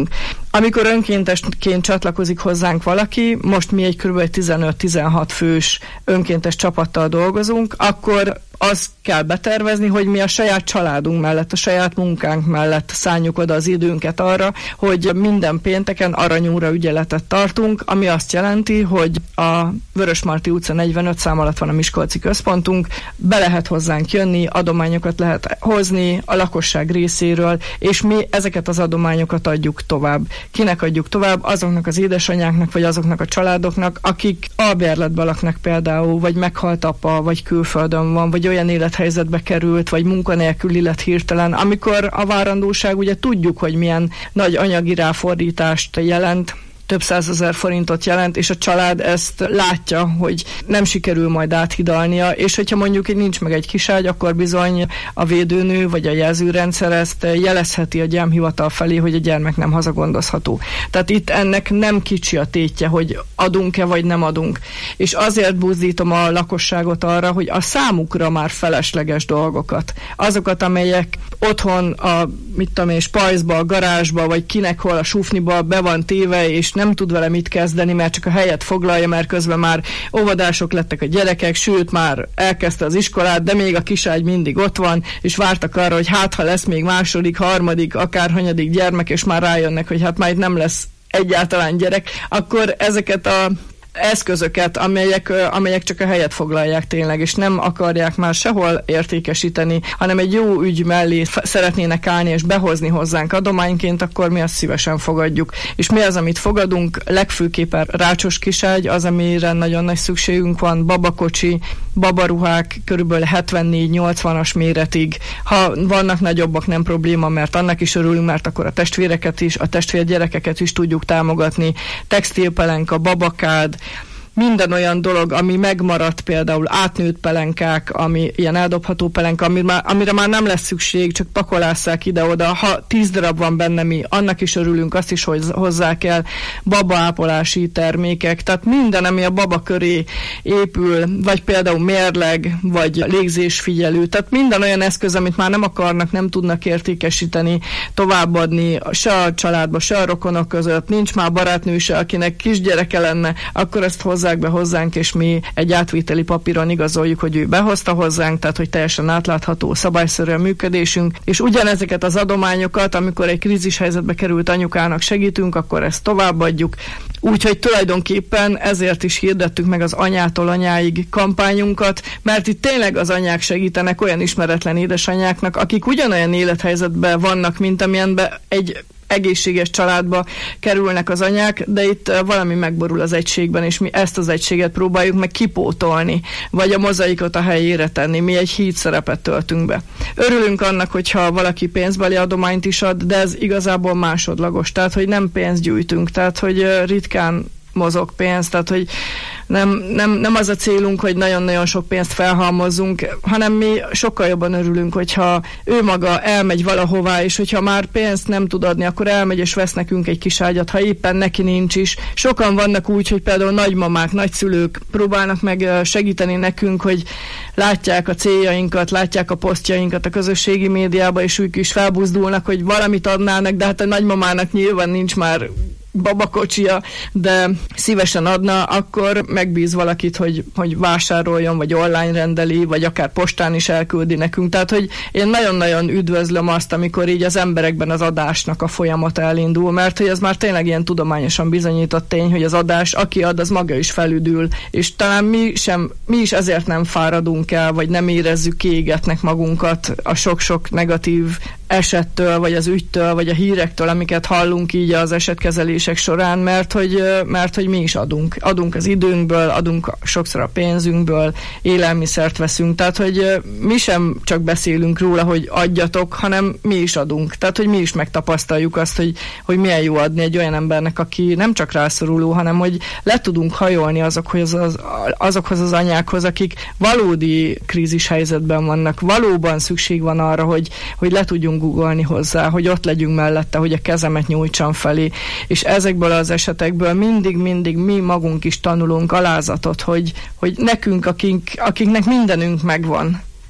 Amikor önkéntesként csatlakozik hozzánk valaki, most mi egy kb. tizenöt-tizenhat fős önkéntes csapattal dolgozunk, akkor azt kell betervezni, hogy mi a saját családunk mellett, a saját munkánk mellett szálljuk oda az időnket arra, hogy minden pénteken aranyóra ügyeletet tartunk, ami azt jelenti, hogy a Vörösmarty utca negyvenöt szám alatt van a miskolci központunk, be lehet hozzánk jönni, adományokat lehet hozni a lakosság részéről, és mi ezeket az adományokat adjuk tovább. Kinek adjuk tovább? Azoknak az édesanyáknak, vagy azoknak a családoknak, akik albérletben laknak például, vagy meghalt apa, vagy külföldön van, vagy olyan élethelyzetbe került, vagy munkanélküli lett hirtelen, amikor a várandóság, ugye tudjuk, hogy milyen nagy anyagi ráfordítást jelent, több százezer forintot jelent, és a család ezt látja, hogy nem sikerül majd áthidalnia, és hogyha mondjuk így nincs meg egy kiságy, akkor bizony a védőnő vagy a jelzőrendszer ezt jelezheti a gyámhivatal felé, hogy a gyermek nem hazagondozható. Tehát itt ennek nem kicsi a tétje, hogy adunk-e vagy nem adunk. És azért buzdítom a lakosságot arra, hogy a számukra már felesleges dolgokat, azokat, amelyek otthon a, mit tudom én, spajzba, a garázsba, vagy kinek hol a sufniba be van téve, és nem tud vele mit kezdeni, mert csak a helyet foglalja, mert közben már óvodások lettek a gyerekek, sőt már elkezdte az iskolát, de még a kiságy mindig ott van, és vártak arra, hogy hát ha lesz még második, harmadik, akár hanyadik gyermek, és már rájönnek, hogy hát már itt nem lesz egyáltalán gyerek, akkor ezeket a eszközöket, amelyek, amelyek csak a helyet foglalják tényleg, és nem akarják már sehol értékesíteni, hanem egy jó ügy mellé szeretnének állni és behozni hozzánk adományként, akkor mi azt szívesen fogadjuk. És mi az, amit fogadunk? Legfőképpen rácsos kiságy, az, amire nagyon nagy szükségünk van, babakocsi, babaruhák, körülbelül hetvennégy-nyolcvanas méretig. Ha vannak nagyobbak, nem probléma, mert annak is örülünk, mert akkor a testvéreket is, a testvérgyerekeket is tudjuk támogatni. Textilpelenka, babakád, minden olyan dolog, ami megmaradt, például átnőtt pelenkák, ami ilyen eldobható pelenka, amire már, amire már nem lesz szükség, csak pakolásszák ide-oda. Ha tíz darab van benne, mi annak is örülünk, azt is hogy hozzá kell, babaápolási termékek, tehát minden, ami a baba köré épül, vagy például mérleg, vagy légzésfigyelő, tehát minden olyan eszköz, amit már nem akarnak, nem tudnak értékesíteni, továbbadni se a családba, se a rokonok között, nincs már barátnő se, akinek kisgyereke lenne, akkor ezt hozzá be hozzánk, és mi egy átvételi papíron igazoljuk, hogy ő behozta hozzánk, tehát hogy teljesen átlátható, szabályszerű a működésünk, és ugyanezeket az adományokat, amikor egy krízis helyzetbe került anyukának segítünk, akkor ezt továbbadjuk. Úgyhogy tulajdonképpen ezért is hirdettük meg az anyától anyáig kampányunkat, mert itt tényleg az anyák segítenek olyan ismeretlen édesanyáknak, akik ugyanolyan élethelyzetben vannak, mint amilyenben egy egészséges családba kerülnek az anyák, de itt valami megborul az egységben, és mi ezt az egységet próbáljuk meg kipótolni, vagy a mozaikot a helyére tenni. Mi egy híd szerepet töltünk be. Örülünk annak, hogyha valaki pénzbeli adományt is ad, de ez igazából másodlagos, tehát hogy nem pénzt gyűjtünk, tehát hogy ritkán mozog pénz, tehát hogy nem, nem, nem az a célunk, hogy nagyon-nagyon sok pénzt felhalmozzunk, hanem mi sokkal jobban örülünk, hogyha ő maga elmegy valahová, és hogyha már pénzt nem tud adni, akkor elmegy és vesz nekünk egy kis ágyat, ha éppen neki nincs is. Sokan vannak úgy, hogy például nagymamák, nagyszülők próbálnak meg segíteni nekünk, hogy látják a céljainkat, látják a posztjainkat a közösségi médiában, és ők is felbuzdulnak, hogy valamit adnának, de hát a nagymamának nyilván nincs már babakocsia, de szívesen adna, akkor megbíz valakit, hogy, hogy vásároljon, vagy online rendeli, vagy akár postán is elküldi nekünk. Tehát, hogy én nagyon-nagyon üdvözlöm azt, amikor így az emberekben az adásnak a folyamata elindul, mert hogy ez már tényleg ilyen tudományosan bizonyított tény, hogy az adás, aki ad, az maga is felüdül, és talán mi sem, mi is ezért nem fáradunk el, vagy nem érezzük kiégetnek magunkat a sok-sok negatív esettől, vagy az ügytől, vagy a hírektől, amiket hallunk így az esetkezelések során, mert hogy, mert hogy mi is adunk. Adunk az időnkből, adunk sokszor a pénzünkből, élelmiszert veszünk, tehát hogy mi sem csak beszélünk róla, hogy adjatok, hanem mi is adunk. Tehát, hogy mi is megtapasztaljuk azt, hogy, hogy milyen jó adni egy olyan embernek, aki nem csak rászoruló, hanem hogy le tudunk hajolni azokhoz az, azokhoz az anyákhoz, akik valódi krízis helyzetben vannak. Valóban szükség van arra, hogy, hogy le tudjunk googolni hozzá, hogy ott legyünk mellette, hogy a kezemet nyújtsam felé. És ezekből az esetekből mindig-mindig mi magunk is tanulunk alázatot, hogy, hogy nekünk, akik, akiknek mindenünk megvan, hogy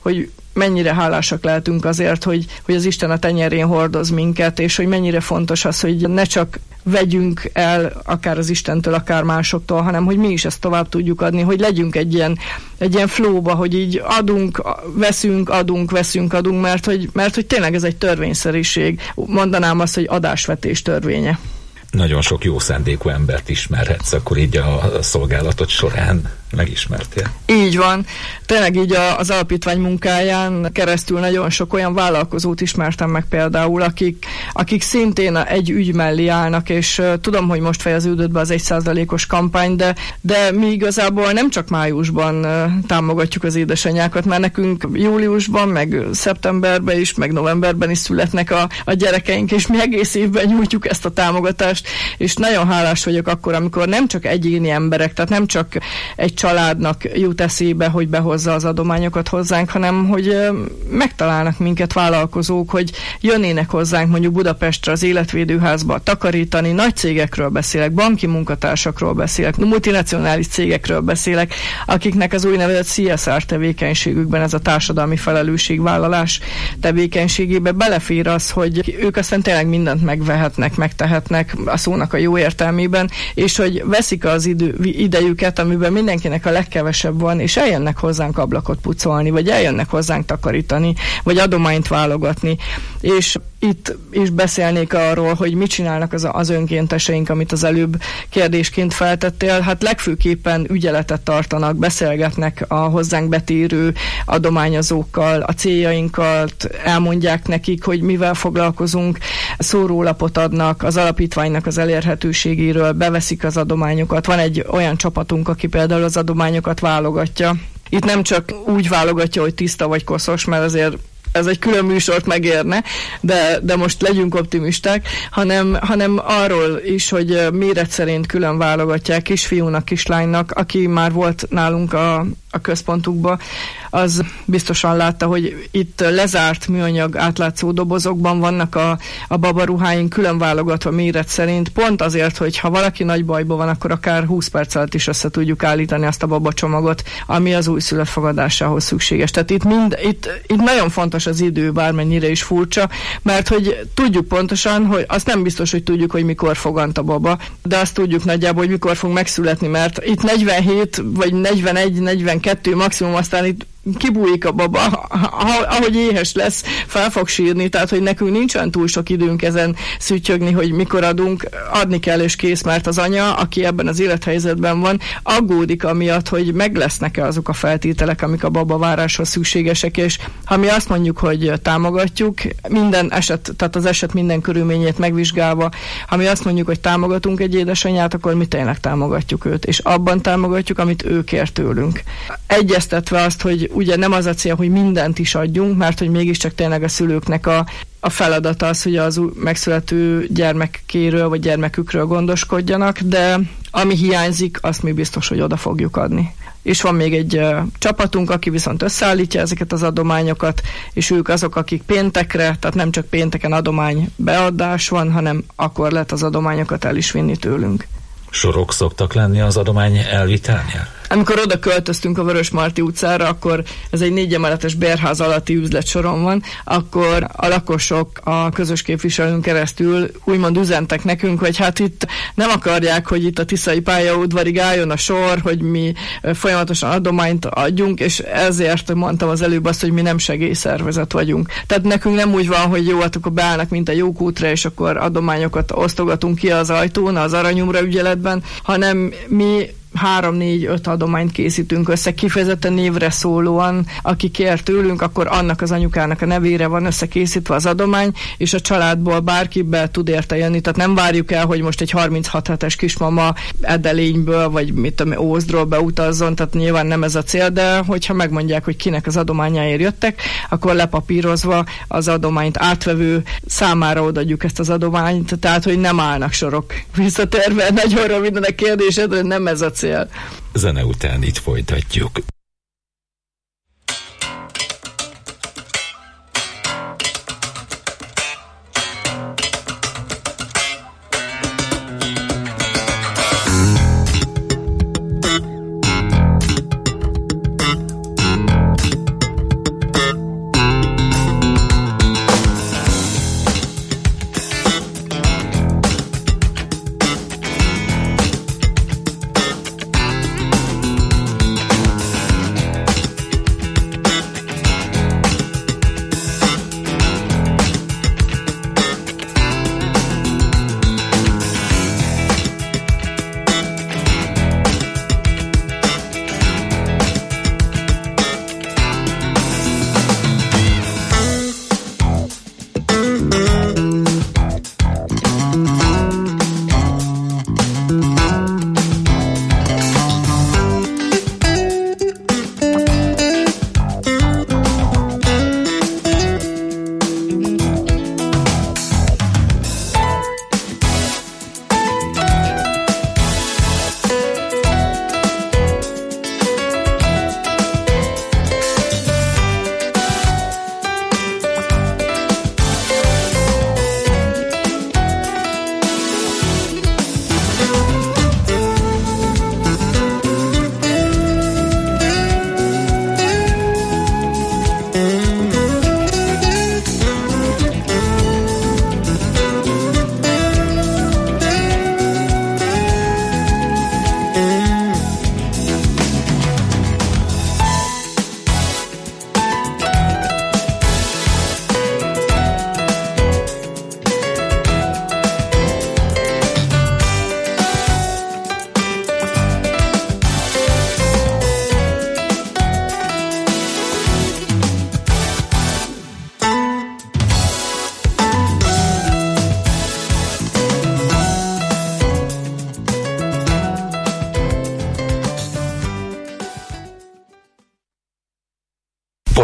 mennyire hálásak lehetünk azért, hogy, hogy az Isten a tenyerén hordoz minket, és hogy mennyire fontos az, hogy ne csak vegyünk el akár az Istentől, akár másoktól, hanem hogy mi is ezt tovább tudjuk adni, hogy legyünk egy ilyen, egy ilyen flowba, hogy így adunk, veszünk, adunk, veszünk, adunk, mert hogy, mert hogy tényleg ez egy törvényszerűség. Mondanám azt, hogy adásvetés törvénye. Nagyon sok jó szándékú embert ismerhetsz, akkor így a szolgálatod során megismertél. Így van. Tényleg így az alapítvány munkáján keresztül nagyon sok olyan vállalkozót ismertem meg például, akik, akik szintén egy ügy mellé állnak, és tudom, hogy most fejeződött be az egy százalékos kampány, de, de mi igazából nem csak májusban támogatjuk az édesanyákat, mert nekünk júliusban, meg szeptemberben is, meg novemberben is születnek a, a gyerekeink, és mi egész évben nyújtjuk ezt a támogatást, és nagyon hálás vagyok akkor, amikor nem csak egyéni emberek, tehát nem csak egy családnak jut eszébe, hogy behozza az adományokat hozzánk, hanem hogy megtalálnak minket vállalkozók, hogy jönnének hozzánk mondjuk Budapestre az életvédőházba takarítani, nagy cégekről beszélek, banki munkatársakról beszélek, multinacionális cégekről beszélek, akiknek az úgynevezett cé es er tevékenységükben, ez a társadalmi felelősségvállalás tevékenységébe belefér az, hogy ők aztán tényleg mindent megvehetnek, megtehetnek a szónak a jó értelmében, és hogy veszik az idő, idejüket, amiben mindenki a legkevesebb van, és eljönnek hozzánk ablakot pucolni, vagy eljönnek hozzánk takarítani, vagy adományt válogatni. És itt is beszélnék arról, hogy mit csinálnak az, az önkénteseink, amit az előbb kérdésként feltettél. Hát legfőképpen ügyeletet tartanak, beszélgetnek a hozzánk betérő adományozókkal, a céljainkat, elmondják nekik, hogy mivel foglalkozunk, szórólapot adnak az alapítványnak az elérhetőségéről, beveszik az adományokat. Van egy olyan csapatunk, aki például az adományokat válogatja. Itt nem csak úgy válogatja, hogy tiszta vagy koszos, mert azért ez egy külön műsort megérne, de, de most legyünk optimisták, hanem, hanem arról is, hogy méret szerint külön válogatják kisfiúnak, kislánynak, aki már volt nálunk a, a központukban, az biztosan látta, hogy itt lezárt műanyag átlátszó dobozokban vannak a, a babaruháink külön válogatva méret szerint, pont azért, hogy ha valaki nagy bajban van, akkor akár húsz perc alatt is össze tudjuk állítani azt a babacsomagot, ami az újszülött fogadásához szükséges. Tehát itt, mind, itt, itt nagyon fontos az idő, bármennyire is furcsa, mert hogy tudjuk pontosan, hogy azt nem biztos, hogy tudjuk, hogy mikor fogant a baba, de azt tudjuk nagyjából, hogy mikor fog megszületni, mert itt negyvenhét, vagy negyvenegy, negyvenkettő maximum, aztán itt kibújik a baba, ahogy éhes lesz, fel fog sírni, tehát hogy nekünk nincsen túl sok időnk ezen szüttyögni, hogy mikor adunk, adni kell és kész, mert az anya, aki ebben az élethelyzetben van, aggódik amiatt, hogy meg lesznek-e azok a feltételek, amik a babaváráshoz szükségesek, és ha mi azt mondjuk, hogy támogatjuk, minden eset, tehát az eset minden körülményét megvizsgálva, ha mi azt mondjuk, hogy támogatunk egy édesanyját, akkor mi tényleg támogatjuk őt, és abban támogatjuk, amit ő kér tőlünk. Egyeztetve azt, hogy ugye nem az a cél, hogy mindent is adjunk, mert hogy mégiscsak tényleg a szülőknek a, a feladata az, hogy az megszülető gyermekéről vagy gyermekükről gondoskodjanak, de ami hiányzik, azt mi biztos, hogy oda fogjuk adni. És van még egy uh, csapatunk, aki viszont összeállítja ezeket az adományokat, és ők azok, akik péntekre, tehát nem csak pénteken adomány beadás van, hanem akkor lehet az adományokat el is vinni tőlünk. Sorok szoktak lenni az adomány elvitelnél? Amikor oda költöztünk a Vörösmarty utcára, akkor ez egy négy emeletes bérház alatti üzletsoron van, akkor a lakosok a közös képviselőn keresztül úgymond üzentek nekünk, hogy hát itt nem akarják, hogy itt a Tiszai pályaudvarig álljon a sor, hogy mi folyamatosan adományt adjunk, és ezért mondtam az előbb azt, hogy mi nem segélyszervezet vagyunk. Tehát nekünk nem úgy van, hogy jó, hát akkor beállnak, mint a Jókútra, és akkor adományokat osztogatunk ki az ajtón, az Aranyumra ügyeletben, hanem mi három, négy, öt adományt készítünk össze, kifejezetten névre szólóan, aki kér tőlünk, akkor annak az anyukának a nevére van összekészítve az adomány, és a családból bárki be tud érte jönni, tehát nem várjuk el, hogy most egy harminchat hetes kismama Edelényből, vagy mit tudom, Ózdról beutazzon, tehát nyilván nem ez a cél, de hogyha megmondják, hogy kinek az adományáért jöttek, akkor lepapírozva az adományt átvevő számára odaadjuk ezt az adományt, tehát hogy nem állnak sorok. Visszatérve nagyon röviden a kérdésedre, nem ez a cél. Zene után itt folytatjuk.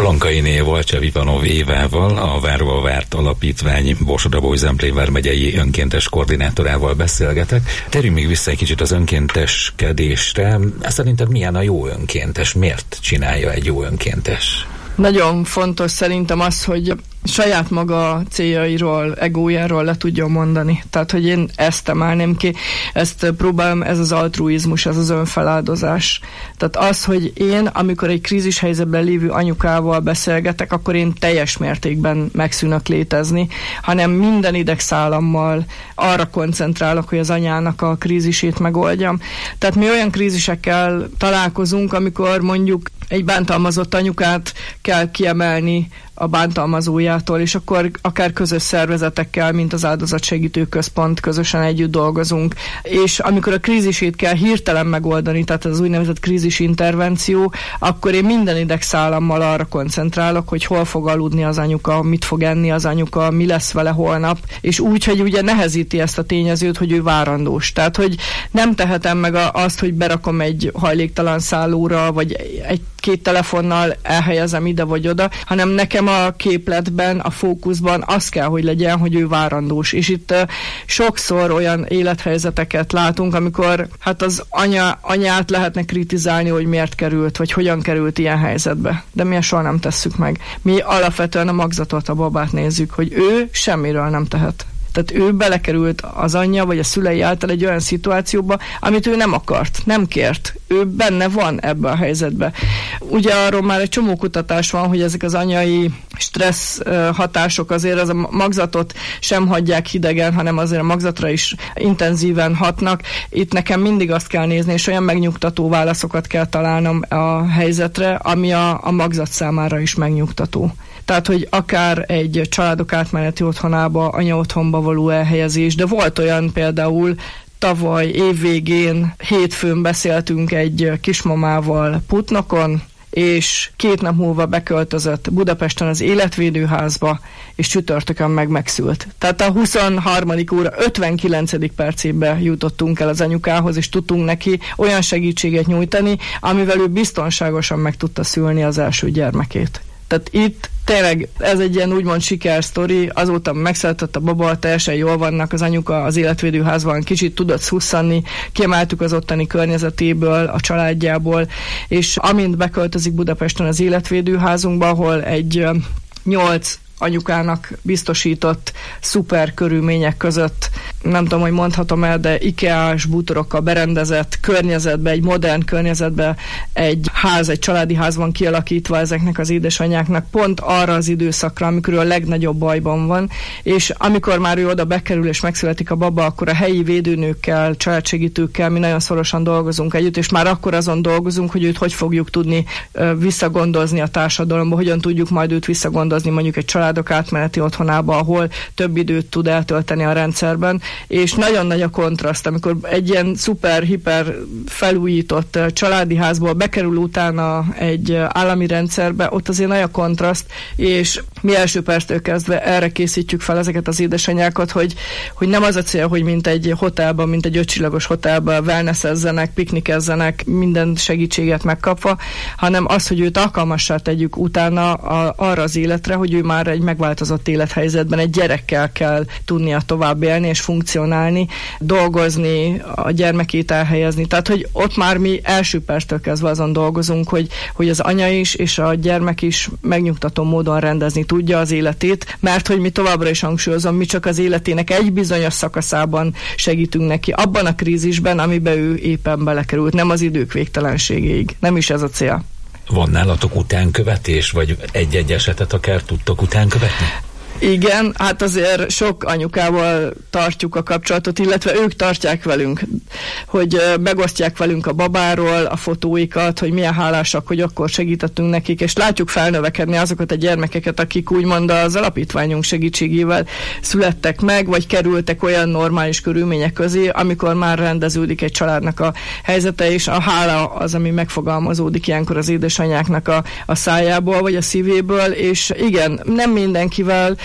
Palonkainé Valcsev Ivanov Évával, a Várva Várt Alapítvány Borsod-Abaúj-Zemplén vármegyei önkéntes koordinátorával beszélgetek. Térjünk még vissza egy kicsit az önkénteskedésre. Szerinted milyen a jó önkéntes? Miért csinálja egy jó önkéntes? Nagyon fontos szerintem az, hogy saját maga céljairól, egójáról le tudja mondani. Tehát, hogy én ezt emelném ki, ezt próbálom, ez az altruizmus, ez az önfeláldozás. Tehát az, hogy én, amikor egy krízis helyzetben lévő anyukával beszélgetek, akkor én teljes mértékben megszűnök létezni, hanem minden idegszálammal arra koncentrálok, hogy az anyának a krízisét megoldjam. Tehát mi olyan krízisekkel találkozunk, amikor mondjuk egy bántalmazott anyukát kell kiemelni a bántalmazójától, és akkor akár közös szervezetekkel, mint az Áldozatsegítő Központ közösen együtt dolgozunk. És amikor a krízisét kell hirtelen megoldani, tehát az úgynevezett krízisintervenció, akkor én minden idegszálammal arra koncentrálok, hogy hol fog aludni az anyuka, mit fog enni az anyuka, mi lesz vele holnap, és úgy, hogy ugye nehezíti ezt a tényezőt, hogy ő várandós. Tehát, hogy nem tehetem meg azt, hogy berakom egy hajléktalan szállóra, vagy egy két telefonnal elhelyezem ide vagy oda, hanem nekem a képletben, a fókuszban az kell, hogy legyen, hogy ő várandós. És itt uh, sokszor olyan élethelyzeteket látunk, amikor hát az anya, anyát lehetne kritizálni, hogy miért került, vagy hogyan került ilyen helyzetbe. De mi soha nem tesszük meg. Mi alapvetően a magzatot, a babát nézzük, hogy ő semmiről nem tehet. Tehát ő belekerült az anyja vagy a szülei által egy olyan szituációba, amit ő nem akart, nem kért. Ő benne van ebbe a helyzetbe. Ugye arról már egy csomó kutatás van, hogy ezek az anyai stressz hatások azért az a magzatot sem hagyják hidegen, hanem azért a magzatra is intenzíven hatnak. Itt nekem mindig azt kell nézni, és olyan megnyugtató válaszokat kell találnom a helyzetre, ami a, a magzat számára is megnyugtató. Tehát, hogy akár egy családok átmeneti otthonába, anya otthonba való elhelyezés, de volt olyan például tavaly évvégén, hétfőn beszéltünk egy kismamával Putnokon, és két nap múlva beköltözött Budapesten az életvédőházba, és csütörtökön meg megszült. Tehát a huszonharmadik óra ötvenkilencedik percébe jutottunk el az anyukához, és tudtunk neki olyan segítséget nyújtani, amivel ő biztonságosan meg tudta szülni az első gyermekét. Tehát itt tényleg ez egy ilyen úgymond sikersztori, azóta megszületett a baba, teljesen jól vannak, az anyuka az életvédőházban kicsit tudott szusszanni, kiemeltük az ottani környezetéből, a családjából, és amint beköltözik Budapesten az életvédőházunkba, ahol egy nyolc anyukának biztosított szuper körülmények között, nem tudom, hogy mondhatom el, de IKEA-s bútorokkal berendezett környezetbe, egy modern környezetbe, egy ház, egy családi ház van kialakítva ezeknek az édesanyáknak pont arra az időszakra, amikor ő a legnagyobb bajban van, és amikor már ő oda bekerül és megszületik a baba, akkor a helyi védőnőkkel, családsegítőkkel mi nagyon szorosan dolgozunk együtt, és már akkor azon dolgozunk, hogy őt hogy fogjuk tudni uh, visszagondozni a társadalomba, hogyan tudjuk majd őt visszagondozni mondjuk egy családok átmeneti otthonába, ahol több időt tud eltölteni a rendszerben, és nagyon nagy a kontraszt, amikor egy ilyen szuper-hiper felújított családi házból bekerül utána egy állami rendszerbe, ott azért nagy a kontraszt, és mi első perctől kezdve erre készítjük fel ezeket az édesanyákat, hogy, hogy nem az a cél, hogy mint egy hotelban, mint egy ötcsillagos hotelben wellnessezzenek, piknikezzenek, minden segítséget megkapva, hanem az, hogy őt alkalmassá tegyük utána a, arra az életre, hogy ő már egy megváltozott élethelyzetben egy gyerekkel kell tudnia tovább élni és funkcionálni, dolgozni, a gyermekét elhelyezni. Tehát, hogy ott már mi első perctől kezdve azon dolgozunk, hogy, hogy az anya is és a gyermek is megnyugtató módon rendezni tudja az életét, mert hogy mi továbbra is hangsúlyozom, mi csak az életének egy bizonyos szakaszában segítünk neki, abban a krízisben, amiben ő éppen belekerült, nem az idők végtelenségéig. Nem is ez a cél. Van nálatok utánkövetés, vagy egy-egy esetet akár tudtok utánkövetni? Igen, hát azért sok anyukával tartjuk a kapcsolatot, illetve ők tartják velünk, hogy megosztják velünk a babáról a fotóikat, hogy milyen hálásak, hogy akkor segítettünk nekik, és látjuk felnövekedni azokat a gyermekeket, akik úgymond az alapítványunk segítségével születtek meg, vagy kerültek olyan normális körülmények közé, amikor már rendeződik egy családnak a helyzete, és a hála az, ami megfogalmazódik ilyenkor az édesanyáknak a, a szájából, vagy a szívéből, és igen, nem mindenkivel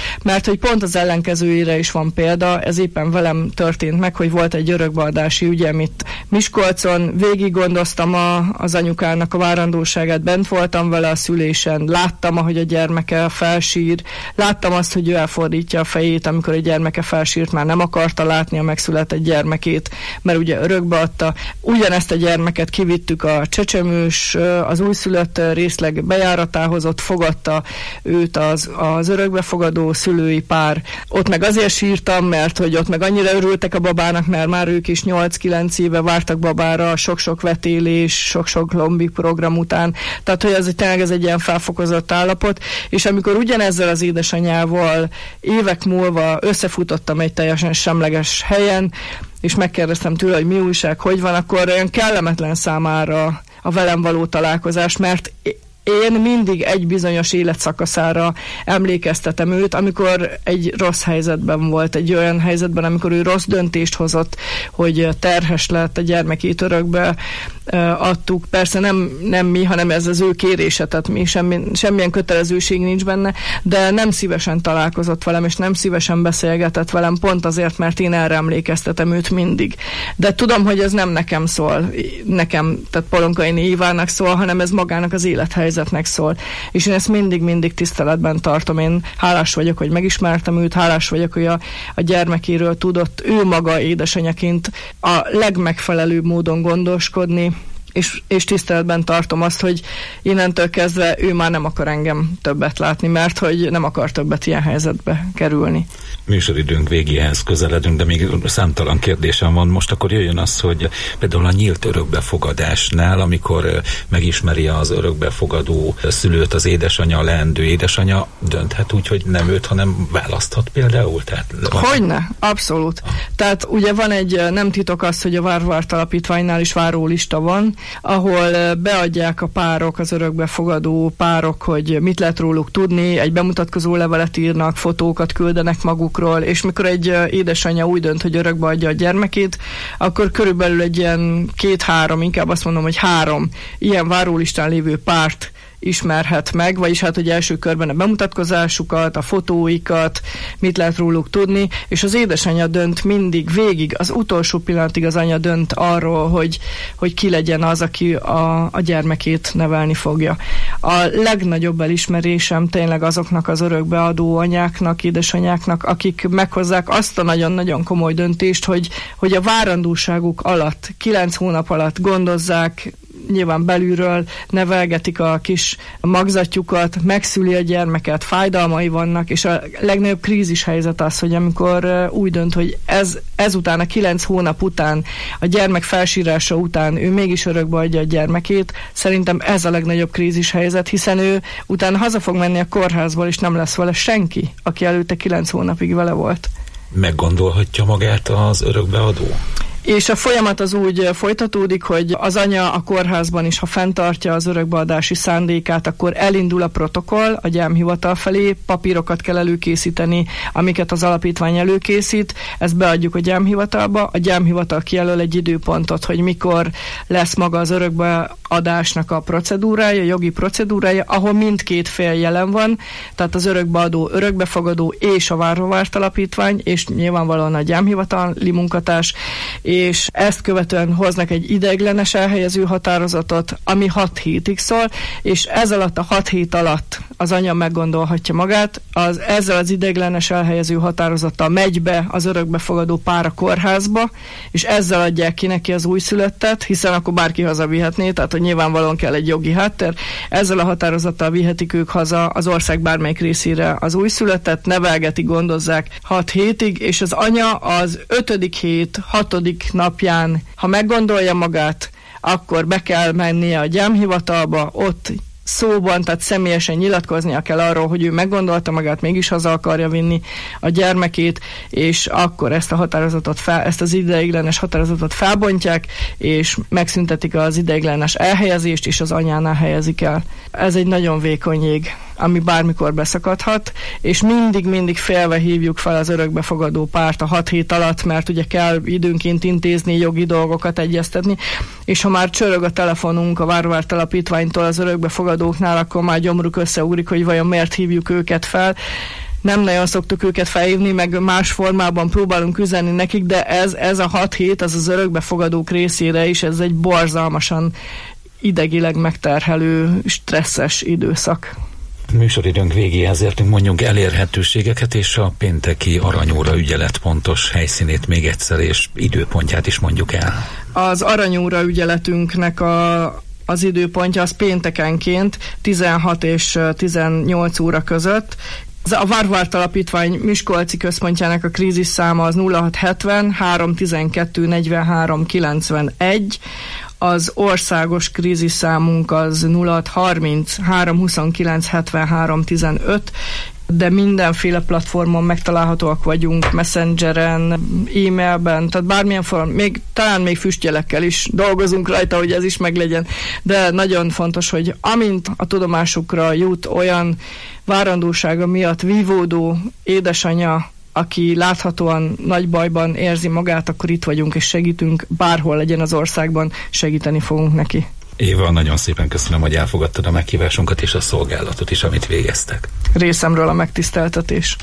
mert hogy pont az ellenkezőjére is van példa, ez éppen velem történt meg, hogy volt egy örökbeadási ügyem itt Miskolcon, végig gondoztam a, az anyukának a várandóságát, bent voltam vele a szülésen, láttam, ahogy a gyermeke felsír, láttam azt, hogy ő elfordítja a fejét, amikor a gyermeke felsírt, már nem akarta látni a megszületett gyermekét, mert ugye örökbeadta. Ugyanezt a gyermeket kivittük a csecsemős, az újszülött részleg bejáratához, ott fogadta őt az, az örökbefogadó szülői pár. Ott meg azért sírtam, mert hogy ott meg annyira örültek a babának, mert már ők is nyolc-kilenc éve vártak babára, sok-sok vetélés, sok-sok lombi program után. Tehát, hogy ez tényleg ez egy ilyen felfokozott állapot, és amikor ugyanezzel az édesanyával évek múlva összefutottam egy teljesen semleges helyen, és megkérdeztem tőle, hogy mi újság, hogy van, akkor olyan kellemetlen számára a velem való találkozás, mert én mindig egy bizonyos életszakaszára emlékeztetem őt, amikor egy rossz helyzetben volt, egy olyan helyzetben, amikor ő rossz döntést hozott, hogy terhes lett, a gyermekét örökbe adtuk. Persze nem, nem mi, hanem ez az ő kérése, tehát mi semmi, semmilyen kötelezőség nincs benne, de nem szívesen találkozott velem, és nem szívesen beszélgetett velem, pont azért, mert én erre emlékeztetem őt mindig. De tudom, hogy ez nem nekem szól, nekem, tehát Polonkai Évának szól, hanem ez magának az élethelyzetnek szól. És én ezt mindig-mindig tiszteletben tartom. Én hálás vagyok, hogy megismertem őt, hálás vagyok, hogy a, a gyermekéről tudott ő maga édesanyaként a legmegfelelőbb módon gondoskodni, és, és tiszteletben tartom azt, hogy innentől kezdve ő már nem akar engem többet látni, mert hogy nem akar többet ilyen helyzetbe kerülni. Műsoridőnk végéhez közeledünk, de még számtalan kérdésem van. Most akkor jöjjön az, hogy például a nyílt örökbefogadásnál, amikor megismeri az örökbefogadó szülőt az édesanyja, a leendő édesanyja, dönthet úgy, hogy nem őt, hanem választhat például? Tehát Hogyne, abszolút. Tehát ugye van egy, nem titok az, hogy a Várvárt Alapítványnál is várólista van, ahol beadják a párok, az örökbefogadó párok, hogy mit lehet róluk tudni, egy bemutatkozó levelet írnak, fotókat küldenek magukról, és mikor egy édesanyja úgy dönt, hogy örökbe adja a gyermekét, akkor körülbelül egy ilyen két-három, inkább azt mondom, hogy három ilyen várólistán lévő párt ismerhet meg, vagyis hát, hogy első körben a bemutatkozásukat, a fotóikat, mit lehet róluk tudni, és az édesanyja dönt mindig végig, az utolsó pillanatig az anya dönt arról, hogy, hogy ki legyen az, aki a, a gyermekét nevelni fogja. A legnagyobb elismerésem tényleg azoknak az örökbeadó anyáknak, édesanyáknak, akik meghozzák azt a nagyon-nagyon komoly döntést, hogy, hogy a várandóságuk alatt, kilenc hónap alatt gondozzák, nyilván belülről nevelgetik a kis magzatjukat, megszüli a gyermeket, fájdalmai vannak, és a legnagyobb krízis helyzet az, hogy amikor úgy dönt, hogy ez, ezután, a kilenc hónap után, a gyermek felsírása után ő mégis örökbe adja a gyermekét, szerintem ez a legnagyobb krízis helyzet, hiszen ő utána haza fog menni a kórházból, és nem lesz vele senki, aki előtte kilenc hónapig vele volt. Meggondolhatja magát az örökbeadó? És a folyamat az úgy folytatódik, hogy az anya a kórházban is, ha fenntartja az örökbeadási szándékát, akkor elindul a protokoll a gyámhivatal felé, papírokat kell előkészíteni, amiket az alapítvány előkészít, ezt beadjuk a gyámhivatalba, a gyámhivatal kijelöl egy időpontot, hogy mikor lesz maga az örökbeadásnak a procedúrája, jogi procedúrája, ahol mindkét fél jelen van, tehát az örökbeadó, örökbefogadó és a Várvárt Alapítvány, és nyilvánvalóan a gyámhivatali munkatárs, és ezt követően hoznak egy ideiglenes elhelyező határozatot, ami hat hétig szól, és ez alatt a hat hét alatt az anya meggondolhatja magát, az, ezzel az ideiglenes elhelyező határozattal megy be az örökbefogadó pár a kórházba, és ezzel adják ki neki az újszülöttet, hiszen akkor bárki hazavihetné, tehát hogy nyilvánvalóan kell egy jogi háttér, ezzel a határozattal vihetik ők haza az ország bármelyik részére az újszülöttet, nevelgetik, gondozzák hat hétig, és az anya az ötödik hét, hatodik napján, ha meggondolja magát, akkor be kell mennie a gyámhivatalba, ott szóban, tehát személyesen nyilatkoznia kell arról, hogy ő meggondolta magát, mégis haza akarja vinni a gyermekét, és akkor ezt a határozatot fel, ezt az ideiglenes határozatot felbontják, és megszüntetik az ideiglenes elhelyezést, és az anyánál helyezik el. Ez egy nagyon vékony jég, ami bármikor beszakadhat, és mindig-mindig félve hívjuk fel az örökbefogadó párt a hat hét alatt, mert ugye kell időnként intézni, jogi dolgokat egyeztetni, és ha már csörög a telefonunk a Várvárt Alapítványtól az örökbefogadóknál, akkor már gyomruk összeugrik, hogy vajon miért hívjuk őket fel, nem nagyon szoktuk őket felhívni, meg más formában próbálunk üzenni nekik, de ez, ez a hat hét, az az örökbefogadók részére is, ez egy borzalmasan idegileg megterhelő, stresszes időszak. Műsoridőnk végéhez értünk, mondjunk elérhetőségeket, és a pénteki Aranyóra ügyelet pontos helyszínét még egyszer, és időpontját is mondjuk el. Az Aranyóra ügyeletünknek a, az időpontja az péntekenként tizenhat és tizennyolc óra között. A Várvárt Alapítvány Miskolci központjának a krízis száma az nulla hat hetven három tizenkettő negyvenhárom kilencvenegy, az országos krízisszámunk az nulla hat harminc három huszonkilenc hetvenhárom tizenöt, de mindenféle platformon megtalálhatóak vagyunk, Messengeren, e-mailben, tehát bármilyen form, még, talán még füstjelekkel is dolgozunk rajta, hogy ez is meglegyen, de nagyon fontos, hogy amint a tudomásukra jut olyan várandósága miatt vívódó édesanyja, aki láthatóan nagy bajban érzi magát, akkor itt vagyunk és segítünk, bárhol legyen az országban, segíteni fogunk neki. Éva, nagyon szépen köszönöm, hogy elfogadtad a meghívásunkat és a szolgálatot is, amit végeztek. Részemről a megtiszteltetés.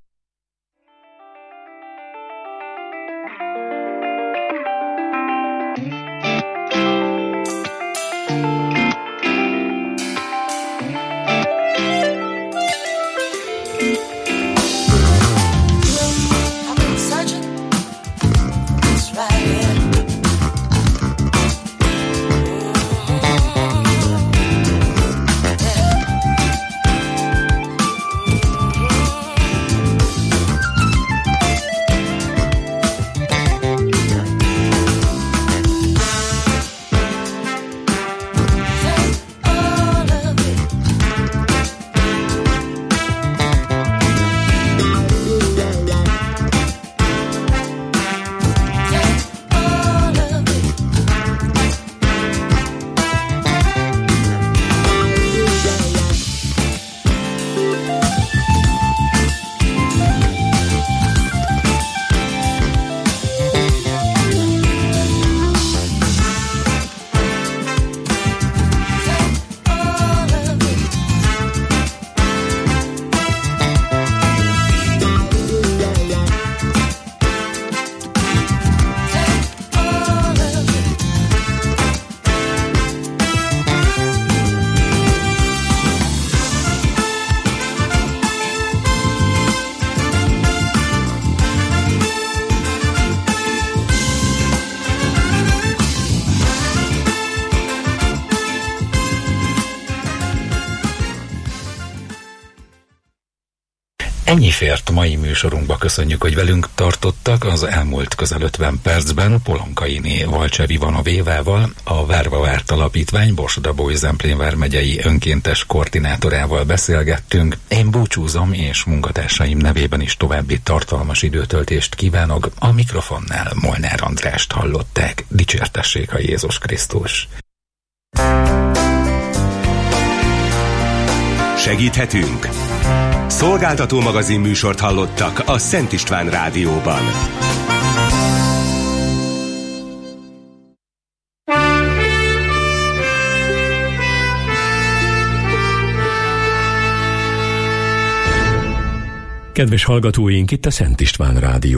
Ennyi fért mai műsorunkba, köszönjük, hogy velünk tartottak. Az elmúlt közel ötven percben Polonkainé Valcsev Ivanovévával, a Várva Várt Alapítvány Borsod-Abaúj-Zemplén vármegyei önkéntes koordinátorával beszélgettünk. Én búcsúzom, és munkatársaim nevében is további tartalmas időtöltést kívánok. A mikrofonnál Molnár Andrást hallották. Dicsértessék a Jézus Krisztus! Segíthetünk? Szolgáltató magazin műsort hallottak a Szent István Rádióban. Kedves hallgatóink, itt a Szent István Rádió.